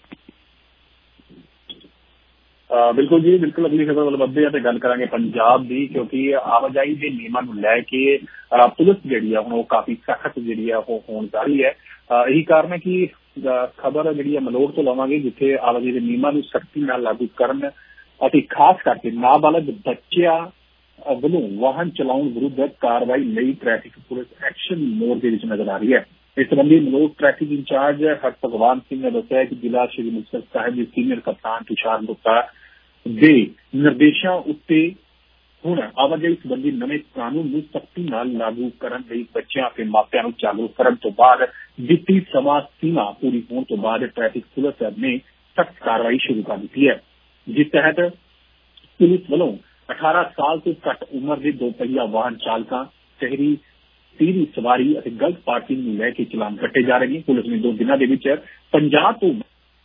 ਬਿਲਕੁਲ ਜੀ, ਬਿਲਕੁਲ ਅਗਲੀ ਖਬਰ ਵੱਲ ਵੱਧਦੇ ਆ ਤੇ ਗੱਲ ਕਰਾਂਗੇ ਪੰਜਾਬ ਦੀ, ਕਿਉਂਕਿ ਆਵਾਜਾਈ ਦੇ ਨਿਯਮਾਂ ਨੂੰ ਲੈ ਕੇ ਪੁਲਿਸ ਜਿਹੜੀ ਆ ਹੁਣ ਉਹ ਕਾਫੀ ਸਖਤ ਜਿਹੜੀ ਆ ਉਹ ਹੋਣ ਜਾ ਰਹੀ ਹੈ। ਇਹੀ ਕਾਰਨ ਹੈ ਕਿ ਖਬਰ ਜਿਹੜੀ ਆ ਮਲੋੜ ਤੋਂ ਲਵਾਂਗੇ, ਜਿੱਥੇ ਆਵਾਜਾਈ ਦੇ ਨਿਯਮਾਂ ਨੂੰ ਸਖਤੀ ਨਾਲ ਲਾਗੂ ਕਰਨ ਅਤੇ ਖਾਸ ਕਰਕੇ ਨਾਬਾਲਗ ਬੱਚਿਆਂ ਵੱਲੋਂ ਵਾਹਨ ਚਲਾਉਣ ਵਿਰੁੱਧ ਕਾਰਵਾਈ ਲਈ ਟ੍ਰੈਫਿਕ ਪੁਲਿਸ ਐਕਸ਼ਨ ਮੋਡ ਦੇ ਵਿੱਚ ਨਜ਼ਰ ਆ ਰਹੀ ਹੈ। इस संबंधी मलोट ट्रैफिक इंचार्ज हरभगवान सिंह ने दस्सिया कि जिला श्री मुक्तसर साहिब के सीनियर कप्तान तुषार गुप्ता ਦੇ निर्देशों उत्ते ਹੁਣ ਆਵਾਜਾਈ ਸੰਬੰਧੀ ਨਵੇਂ ਕਾਨੂੰਨ ਨੂੰ ਸਖਤੀ ਨਾਲ ਲਾਗੂ ਕਰਨ ਲਈ ਬੱਚਿਆਂ ਅਤੇ ਮਾਪਿਆਂ ਨੂੰ ਜਾਗਰੂਕ ਕਰਨ ਤੋਂ ਬਾਅਦ ਦਿੱਤੀ ਸਮਾਂ ਸੀਮਾ ਪੂਰੀ ਹੋਣ ਤੋਂ ਬਾਅਦ ਟ੍ਰੈਫਿਕ ਪੁਲਿਸ ਨੇ ਸਖਤ ਕਾਰਵਾਈ ਸ਼ੁਰੂ ਕਰ ਦਿੱਤੀ ਹੈ, ਜਿਸ ਤਹਿਤ ਪੁਲਿਸ ਵੱਲੋਂ 18 ਸਾਲ ਤੋਂ ਘੱਟ ਉਮਰ ਦੇ ਦੋ ਪਹੀਆ ਵਾਹਨ ਚਾਲਕਾਂ, ਸ਼ਹਿਰੀ ਸੀਰੀ ਸਵਾਰੀ ਅਤੇ ਗਲਤ ਪਾਰਕਿੰਗ ਨੂੰ ਲੈ ਕੇ ਚਲਾਨ ਕੱਟੇ ਜਾ ਰਹੇ ਨੇ। ਪੁਲਿਸ ਨੇ 2 ਦਿਨਾਂ ਦੇ ਵਿੱਚ 50 ਤੋਂ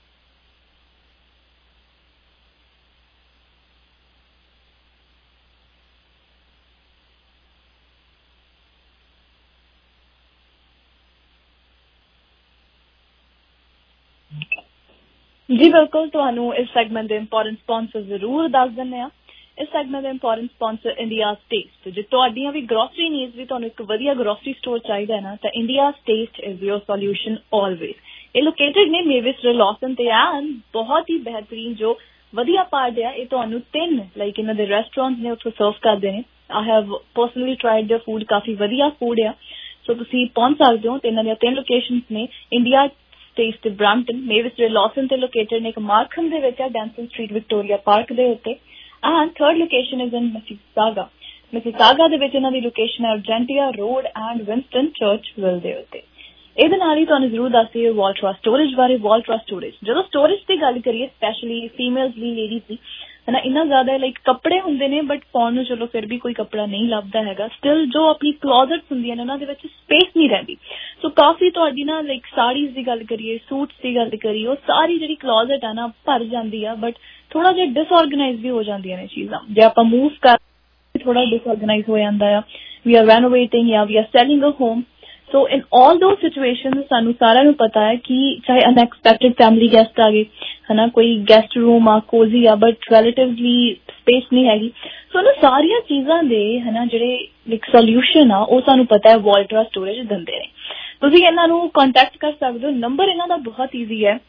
जी बिल्कुल ਤੁਹਾਨੂੰ ਇਸ ਸੈਗਮੈਂਟ ਦੇ ਇੰਪੋਰਟੈਂਟ ਸਪਾਂਸਰ ਜ਼ਰੂਰ ਦੱਸ ਦਿੰਦੇ ਆ। ਇਸ ਸੈਗਮੈਂਟ ਦੇ ਇੰਪੋਰਟੈਂਟ ਸਪਾਂਸਰ ਇੰਡੀਆਜ਼ ਟੇਸਟ। ਜੇ ਤੁਹਾਡੀਆਂ ਵੀ ਗਰੋਸਰੀ ਨੀਡਸ ਵੀ ਤੁਹਾਨੂੰ ਇੱਕ ਵਧੀਆ ਗਰੋਸਰੀ ਸਟੋਰ ਚਾਹੀਦਾ ਹੈ ਨਾ ਤਾਂ India's taste is your solution always. ਇਹ ਲੋਕੇਟਡ ਨੇ ਮੇਵਿਸ ਲੌਸਨ ਤੇ ਐਂਡ ਬਹੁਤ ਹੀ ਬਿਹਤਰੀਨ ਜੋ ਵਧੀਆ ਪਾਰਟ ਆ ਇਹ ਤੁਹਾਨੂੰ 3 ਲਾਈਕ ਇਹਨਾਂ ਦੇ ਰੈਸਟੋਰੈਂਟਸ ਨੇ ਉੱਥੇ ਸਰਵ ਕਰਦੇ ਨੇ। I have personally tried there food, ਕਾਫੀ ਵਧੀਆ ਫੂਡ ਆ। ਸੋ ਤੁਸੀਂ ਪਹੁੰਚ ਸਕਦੇ ਹੋ ਤੇ ਇਹਨਾਂ ਦੀਆਂ 3 ਲੋਕੇਸ਼ਨਸ ਨੇ India taste Brampton, Mavis Lawson ਤੇ ਲੋਕੇਟਡ ਨੇ, ਇੱਕ ਮਾਰਖਮ ਦੇ ਵਿੱਚ ਆ ਡੈਂਸਨ ਸਟਰੀਟ ਵਿਕਟੋਰੀਆ ਪਾਰਕ ਦੇ ਉੱਤੇ, and third location is in Mississauga. Mississauga ਦੇ ਵਿੱਚ ਇਹਨਾਂ ਦੀ ਲੋਕੇਸ਼ਨ ਹੈ Argentia road and Winston Churchill ਦੇ ਉੱਤੇ। ਇਹਦੇ ਨਾਲ ਹੀ ਤੁਹਾਨੂੰ ਜ਼ਰੂਰ ਦੱਸ ਦਈਏ ਵਾਲਟਰਾ ਸਟੋਰੇਜ ਬਾਰੇ। ਵਾਲਟਰਾ ਸਟੋਰੇਜ, ਜਦੋਂ ਸਟੋਰੇਜ ਦੀ ਗੱਲ ਕਰੀਏ ਸਪੈਸ਼ਲੀ ਫੀਮੇਲਸ ਲਈ, ਲੇਡੀਜ਼ ਲਈ है ना, ਇੰਨਾ ਜ਼ਿਆਦਾ ਲਾਈਕ ਕੱਪੜੇ ਹੁੰਦੇ ਨੇ ਬਟ ਪਾਉਣ ਨੂੰ ਚਲੋ ਫਿਰ ਵੀ ਕੋਈ ਕੱਪੜਾ ਨਹੀਂ ਲੱਭਦਾ ਹੈਗਾ। ਸਟਿਲ ਜੋ ਆਪਣੀ ਕਲੋਜ਼ਟਸ ਹੁੰਦੀਆਂ ਨੇ ਉਹਨਾਂ ਦੇ ਵਿੱਚ ਸਪੇਸ ਨਹੀਂ ਰਹਿੰਦੀ। ਸੋ ਕਾਫੀ ਤੁਹਾਡੀ ਨਾ ਲਾਈਕ ਸਾੜੀਜ਼ ਦੀ ਗੱਲ ਕਰੀਏ, ਸੂਟਸ ਦੀ ਗੱਲ ਕਰੀਏ, ਉਹ ਸਾਰੀ ਜਿਹੜੀ ਕਲੋਜ਼ਟ ਆ ਨਾ ਭਰ ਜਾਂਦੀ ਆ ਬਟ ਥੋੜਾ ਜਿਹਾ ਡਿਸਆਰਗੇਨਾਈਜ਼ ਵੀ ਹੋ ਜਾਂਦੀਆਂ ਨੇ ਚੀਜ਼ਾਂ। ਜੇ ਆਪਾਂ ਮੂਵ ਕਰ ਥੋੜਾ ਡਿਸਆਰਗੇਨਾਈਜ਼ ਹੋ ਜਾਂਦਾ ਆ, ਵੀ ਆਰ ਰੈਨੋਵੇਟਿੰਗ ਜਾਂ we are selling a home. So in all two situations सानू सारा नू पता है कि चाहे अनएक्सपेक्टेड फैमिली गेस्ट आ गए है ना, कोई गेस्ट रूम आ कोजी आ बट रिलेटिवली स्पेस नहीं हैगी। सो ना सारिया चीज़ां दे है ना जिहड़े एक सॉल्यूशन आ वो सानू पता है वाल्ट्रा स्टोरेज दिंदे ने। तुसीं इन्हां नू कॉन्टैक्ट कर सकदे हो। नंबर इन्हां दा बहुत ईजी है,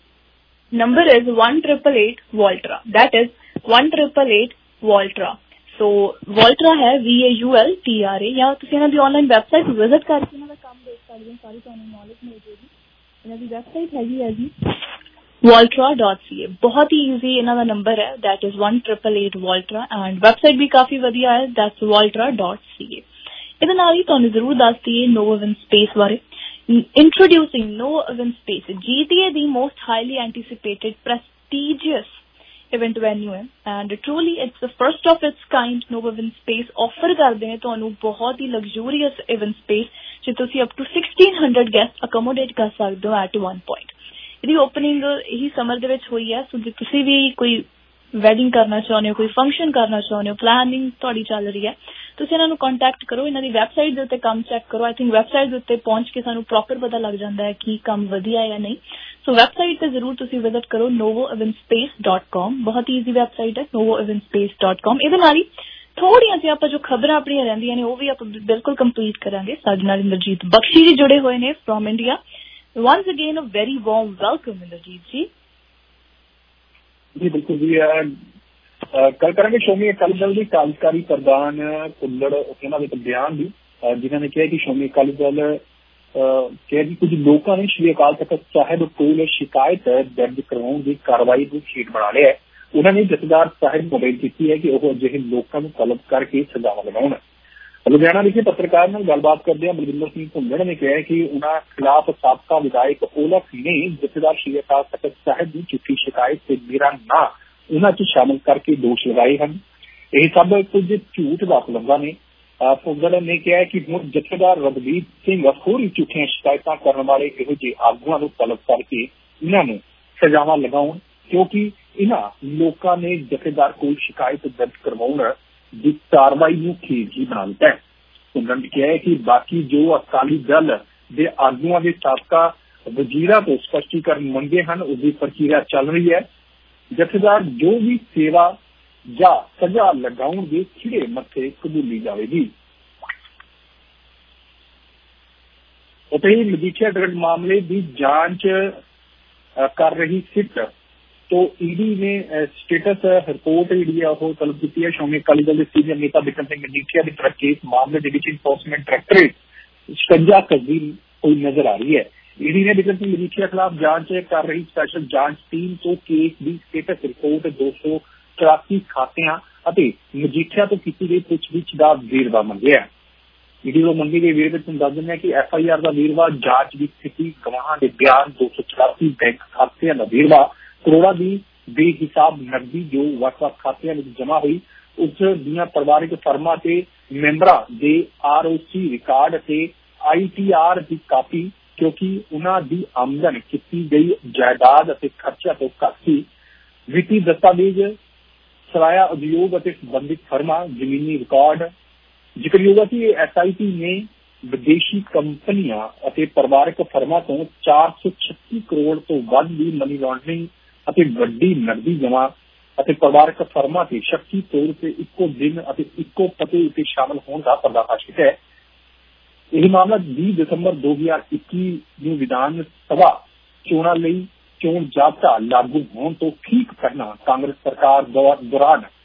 number is 1888 Vaultra, that is 1888 Vaultra. So Vaultra है VAULTRA, या तुसीं इन्हां दी ऑनलाइन वेबसाइट विजिट करके इन्हां दा काम देख सकदे हो, सारी तुहानू नॉलेज मिल जाएगी। इन्हां दी वेबसाइट हैगी है जी waltra.ca। बहुत ही ईजी इन्हां दा नंबर है, that is 1888 Vaultra, and website भी काफी वधिया है, दैट्स waltra.ca। ਇਹਦੇ ਨਾਲ ਹੀ ਤੁਹਾਨੂੰ ਜ਼ਰੂਰ ਦੱਸ ਦਈਏ नो इवन स्पेस बारे। Introducing no even space, GTA ਦੀ most highly anticipated prestigious event venue है and truly it's the first of its kind. No even space offer करते हैं ਤੁਹਾਨੂੰ बहुत ही लग्जूरीअस इवेंट स्पेस जिथे ਤੁਸੀਂ अप टू 1600 गेस्ट अकोमोडेट कर सकते हो एट वन पॉइंट। ਇਹਦੀ ਓਪਨਿੰਗ ਇਹੀ ਸਮਰ ਦੇ ਵਿੱਚ ਹੋਈ ਹੈ। ਸੋ ਜੇ ਤੁਸੀਂ ਵੀ ਕੋਈ ਵੈਡਿੰਗ ਕਰਨਾ ਚਾਹੁੰਦੇ ਹੋ, ਕੋਈ ਫੰਕਸ਼ਨ ਕਰਨਾ ਚਾਹੁੰਦੇ ਹੋ, ਪਲੈਨਿੰਗ ਤੁਹਾਡੀ ਚੱਲ ਰਹੀ ਹੈ, ਤੁਸੀਂ ਇਹਨਾਂ ਨੂੰ ਕੰਟੈਕਟ ਕਰੋ। ਇਹਨਾਂ ਦੀ ਵੈਬਸਾਈਟ ਦੇ ਉੱਤੇ ਕੰਮ ਚੈੱਕ ਕਰੋ। ਆਈ ਥਿੰਕ ਵੈਬਸਾਈਟ ਦੇ ਉੱਤੇ ਪਹੁੰਚ ਕੇ ਸਾਨੂੰ ਪ੍ਰੋਪਰ ਪਤਾ ਲੱਗ ਜਾਂਦਾ ਹੈ ਕਿ ਕੰਮ ਵਧੀਆ ਜਾਂ ਨਹੀਂ। ਸੋ ਵੈਬਸਾਈਟ ਤੇ ਜ਼ਰੂਰ ਤੁਸੀਂ ਵਿਜ਼ਿਟ ਕਰੋ novoeventspace.com। ਬਹੁਤ ਈਜ਼ੀ ਵੈਬਸਾਈਟ ਹੈ novoeventspace.com। ਇਹਦੇ ਨਾਲ ਹੀ ਥੋੜੀਆਂ ਜਿਹੀਆਂ ਆਪਾਂ ਜੋ ਖਬਰਾਂ ਆਪਣੀਆਂ ਰਹਿੰਦੀਆਂ ਨੇ ਉਹ ਵੀ ਆਪਾਂ ਬਿਲਕੁਲ ਕੰਪਲੀਟ ਕਰਾਂਗੇ। ਸਾਡੇ ਨਾਲ ਇੰਦਰਜੀਤ ਬਖਸ਼ੀ ਜੀ ਜੁੜੇ ਹੋਏ ਨੇ from India. Once again a very warm welcome Inderjeet ji. जी बिल्कुल जी, कल करेंगे शोमी अकाली दल की कार्यकारी प्रधान भुल्लड़ उन्होंने एक बयान दी जिन्होंने कहा कि शोमी अकाली दल कहा कि कुछ लोगों ने श्री अकाल तख्त साहिब कोल शिकायत दर्ज करवाने की कार्रवाई को शीट बना लिया है। उन्होंने जथेदार साहिब को अपील की है कि वह अजिहे लोगों को तलब करके सजावां लगाउण। लुधियाना विखे पत्रकार नाल गलबात करदे बलविंदर सिंह भुल्लड़ ने कहा कि उन्होंने खिलाफ साबका विधायक ओलख ने जथेदार श्री अकाल तख्त साहिब की झूठी शिकायत से मेरा ना उन्होंने च शामिल करके दोष लगाए हैं। यह सब कुछ झूठ का पुलंदा ने। भुल्लड़ ने कहा कि हुण जथेदार रघुवीर सिंह होर झूठियां शिकायत करने वाले इहो जिहे आगुआं नूं तलब करके इन्होंने सजावां लगाउण, क्योंकि इन्हां लोकां ने जथेदार कोल शिकायत दर्ज करवाउण की कार्रवाई नूं खेजी बना दिता है। उन्होंने कहा है कि बाकी जो अकाली दल के आगुआं के साबका वजीरां तो स्पष्टीकरण मंगे हैं उसकी प्रक्रिया चल रही है। जथेदार जो भी सेवा या सजा लगाउण दे खिड़े मथे कबूली जाएगी। उत्थे ही मजीठिया ड्रग मामले की जांच कर रही सिट तो ईडी ने स्टेटस रिपोर्ट जी तलब की है। श्रोमणी अकाली दल के सीनियर नेता बिक्रम सिंह मजीठिया की तरफ केस मामले के इनफोर्समेंट डायरैक्टरेट 56 कजील हुई नजर आ रही है। ईडी ने बिक्रम सिंह मजीठिया खिलाफ जांच कर रही स्पैशल जांच टीम तो केस की स्टेटस रिपोर्ट 284 खातियां ਅਤੇ ਮਜੀਠੀਆ ਤੋਂ ਕੀਤੀ ਗਈ ਪੁੱਛਗਿੱਛ ਦਾ ਵੇਰਵਾ ਮੰਗਿਆ। ਈਡੀ ਵੱਲੋਂ ਮੰਗੇ ਗਏ ਵੇਰਵੇ ਵਿੱਚ ਦੱਸ ਦਿੰਦੇ ਹਾਂ ਕਿ FIR ਦਾ ਵੇਰਵਾ, ਜਾਂਚ ਦੀ ਸਥਿਤੀ, ਗਵਾਹਾਂ ਦੇ ਬਿਆਨ, 284 ਬੈਂਕ ਖਾਤਿਆਂ ਦਾ ਵੇਰਵਾ, ਕਰੋੜਾਂ ਦੀ ਬੇਹਿਸਾਬ ਨਕਦੀ ਜੋ ਵੱਖ-ਵੱਖ ਖਾਤਿਆਂ ਵਿੱਚ ਜਮ੍ਹਾਂ ਹੋਈ, ਉਸ ਦੀਆਂ ਪਰਿਵਾਰਕ ਫਰਮਾਂ ਤੇ ਮੈਂਬਰਾਂ ਦੇ ROC ਰਿਕਾਰਡ ਅਤੇ ITR ਦੀ ਕਾਪੀ, ਕਿਉਂਕਿ ਉਹਨਾਂ ਦੀ ਆਮਦਨ ਕੀਤੀ ਗਈ ਜਾਇਦਾਦ ਅਤੇ ਖਰਚਾ ਤੋਂ ਘੱਟ ਸੀ, ਵਿੱਤੀ ਦਸਤਾਵੇਜ਼, ਸਰਾਇਆ ਉਦਯੋਗ ਅਤੇ ਸੰਬੰਧਿਤ ਫਰਮਾਂ, ਜ਼ਮੀਨੀ ਰਿਕਾਰਡ। ਜ਼ਿਕਰਯੋਗ ਹੈ ਕਿ SIT ਨੇ ਵਿਦੇਸ਼ੀ ਕੰਪਨੀਆਂ ਅਤੇ ਪਰਿਵਾਰਕ ਫਰਮਾਂ ਤੋਂ 436 ਕਰੋੜ ਤੋਂ ਵੱਧ ਦੀ ਮਨੀ ਲਾਂਡਰਿੰਗ ਅਤੇ ਵੱਡੀ ਨਕਦੀ ਜਮ੍ਹਾਂ ਅਤੇ ਪਰਿਵਾਰਕ ਫਰਮਾਂ ਤੇ ਸ਼ੱਕੀ ਤੌਰ ਤੇ ਇੱਕੋ ਦਿਨ ਅਤੇ ਇੱਕੋ ਪਤੇ ਉੱਤੇ ਸ਼ਾਮਲ ਹੋਣ ਦਾ ਪਰਦਾਫਾਸ਼ ਕੀਤਾ ਹੈ। ਇਹ ਮਾਮਲਾ 20 ਦਸੰਬਰ 2021 ਨੂੰ ਵਿਧਾਨ ਸਭਾ ਚੋਣਾਂ ਲਈ ਚੋਣ ਜ਼ਾਬਤਾ ਲਾਗੂ ਹੋਣ ਤੋਂ ਠੀਕ ਪਹਿਲਾਂ ਕਾਂਗਰਸ ਸਰਕਾਰ ਦੌਰਾਨ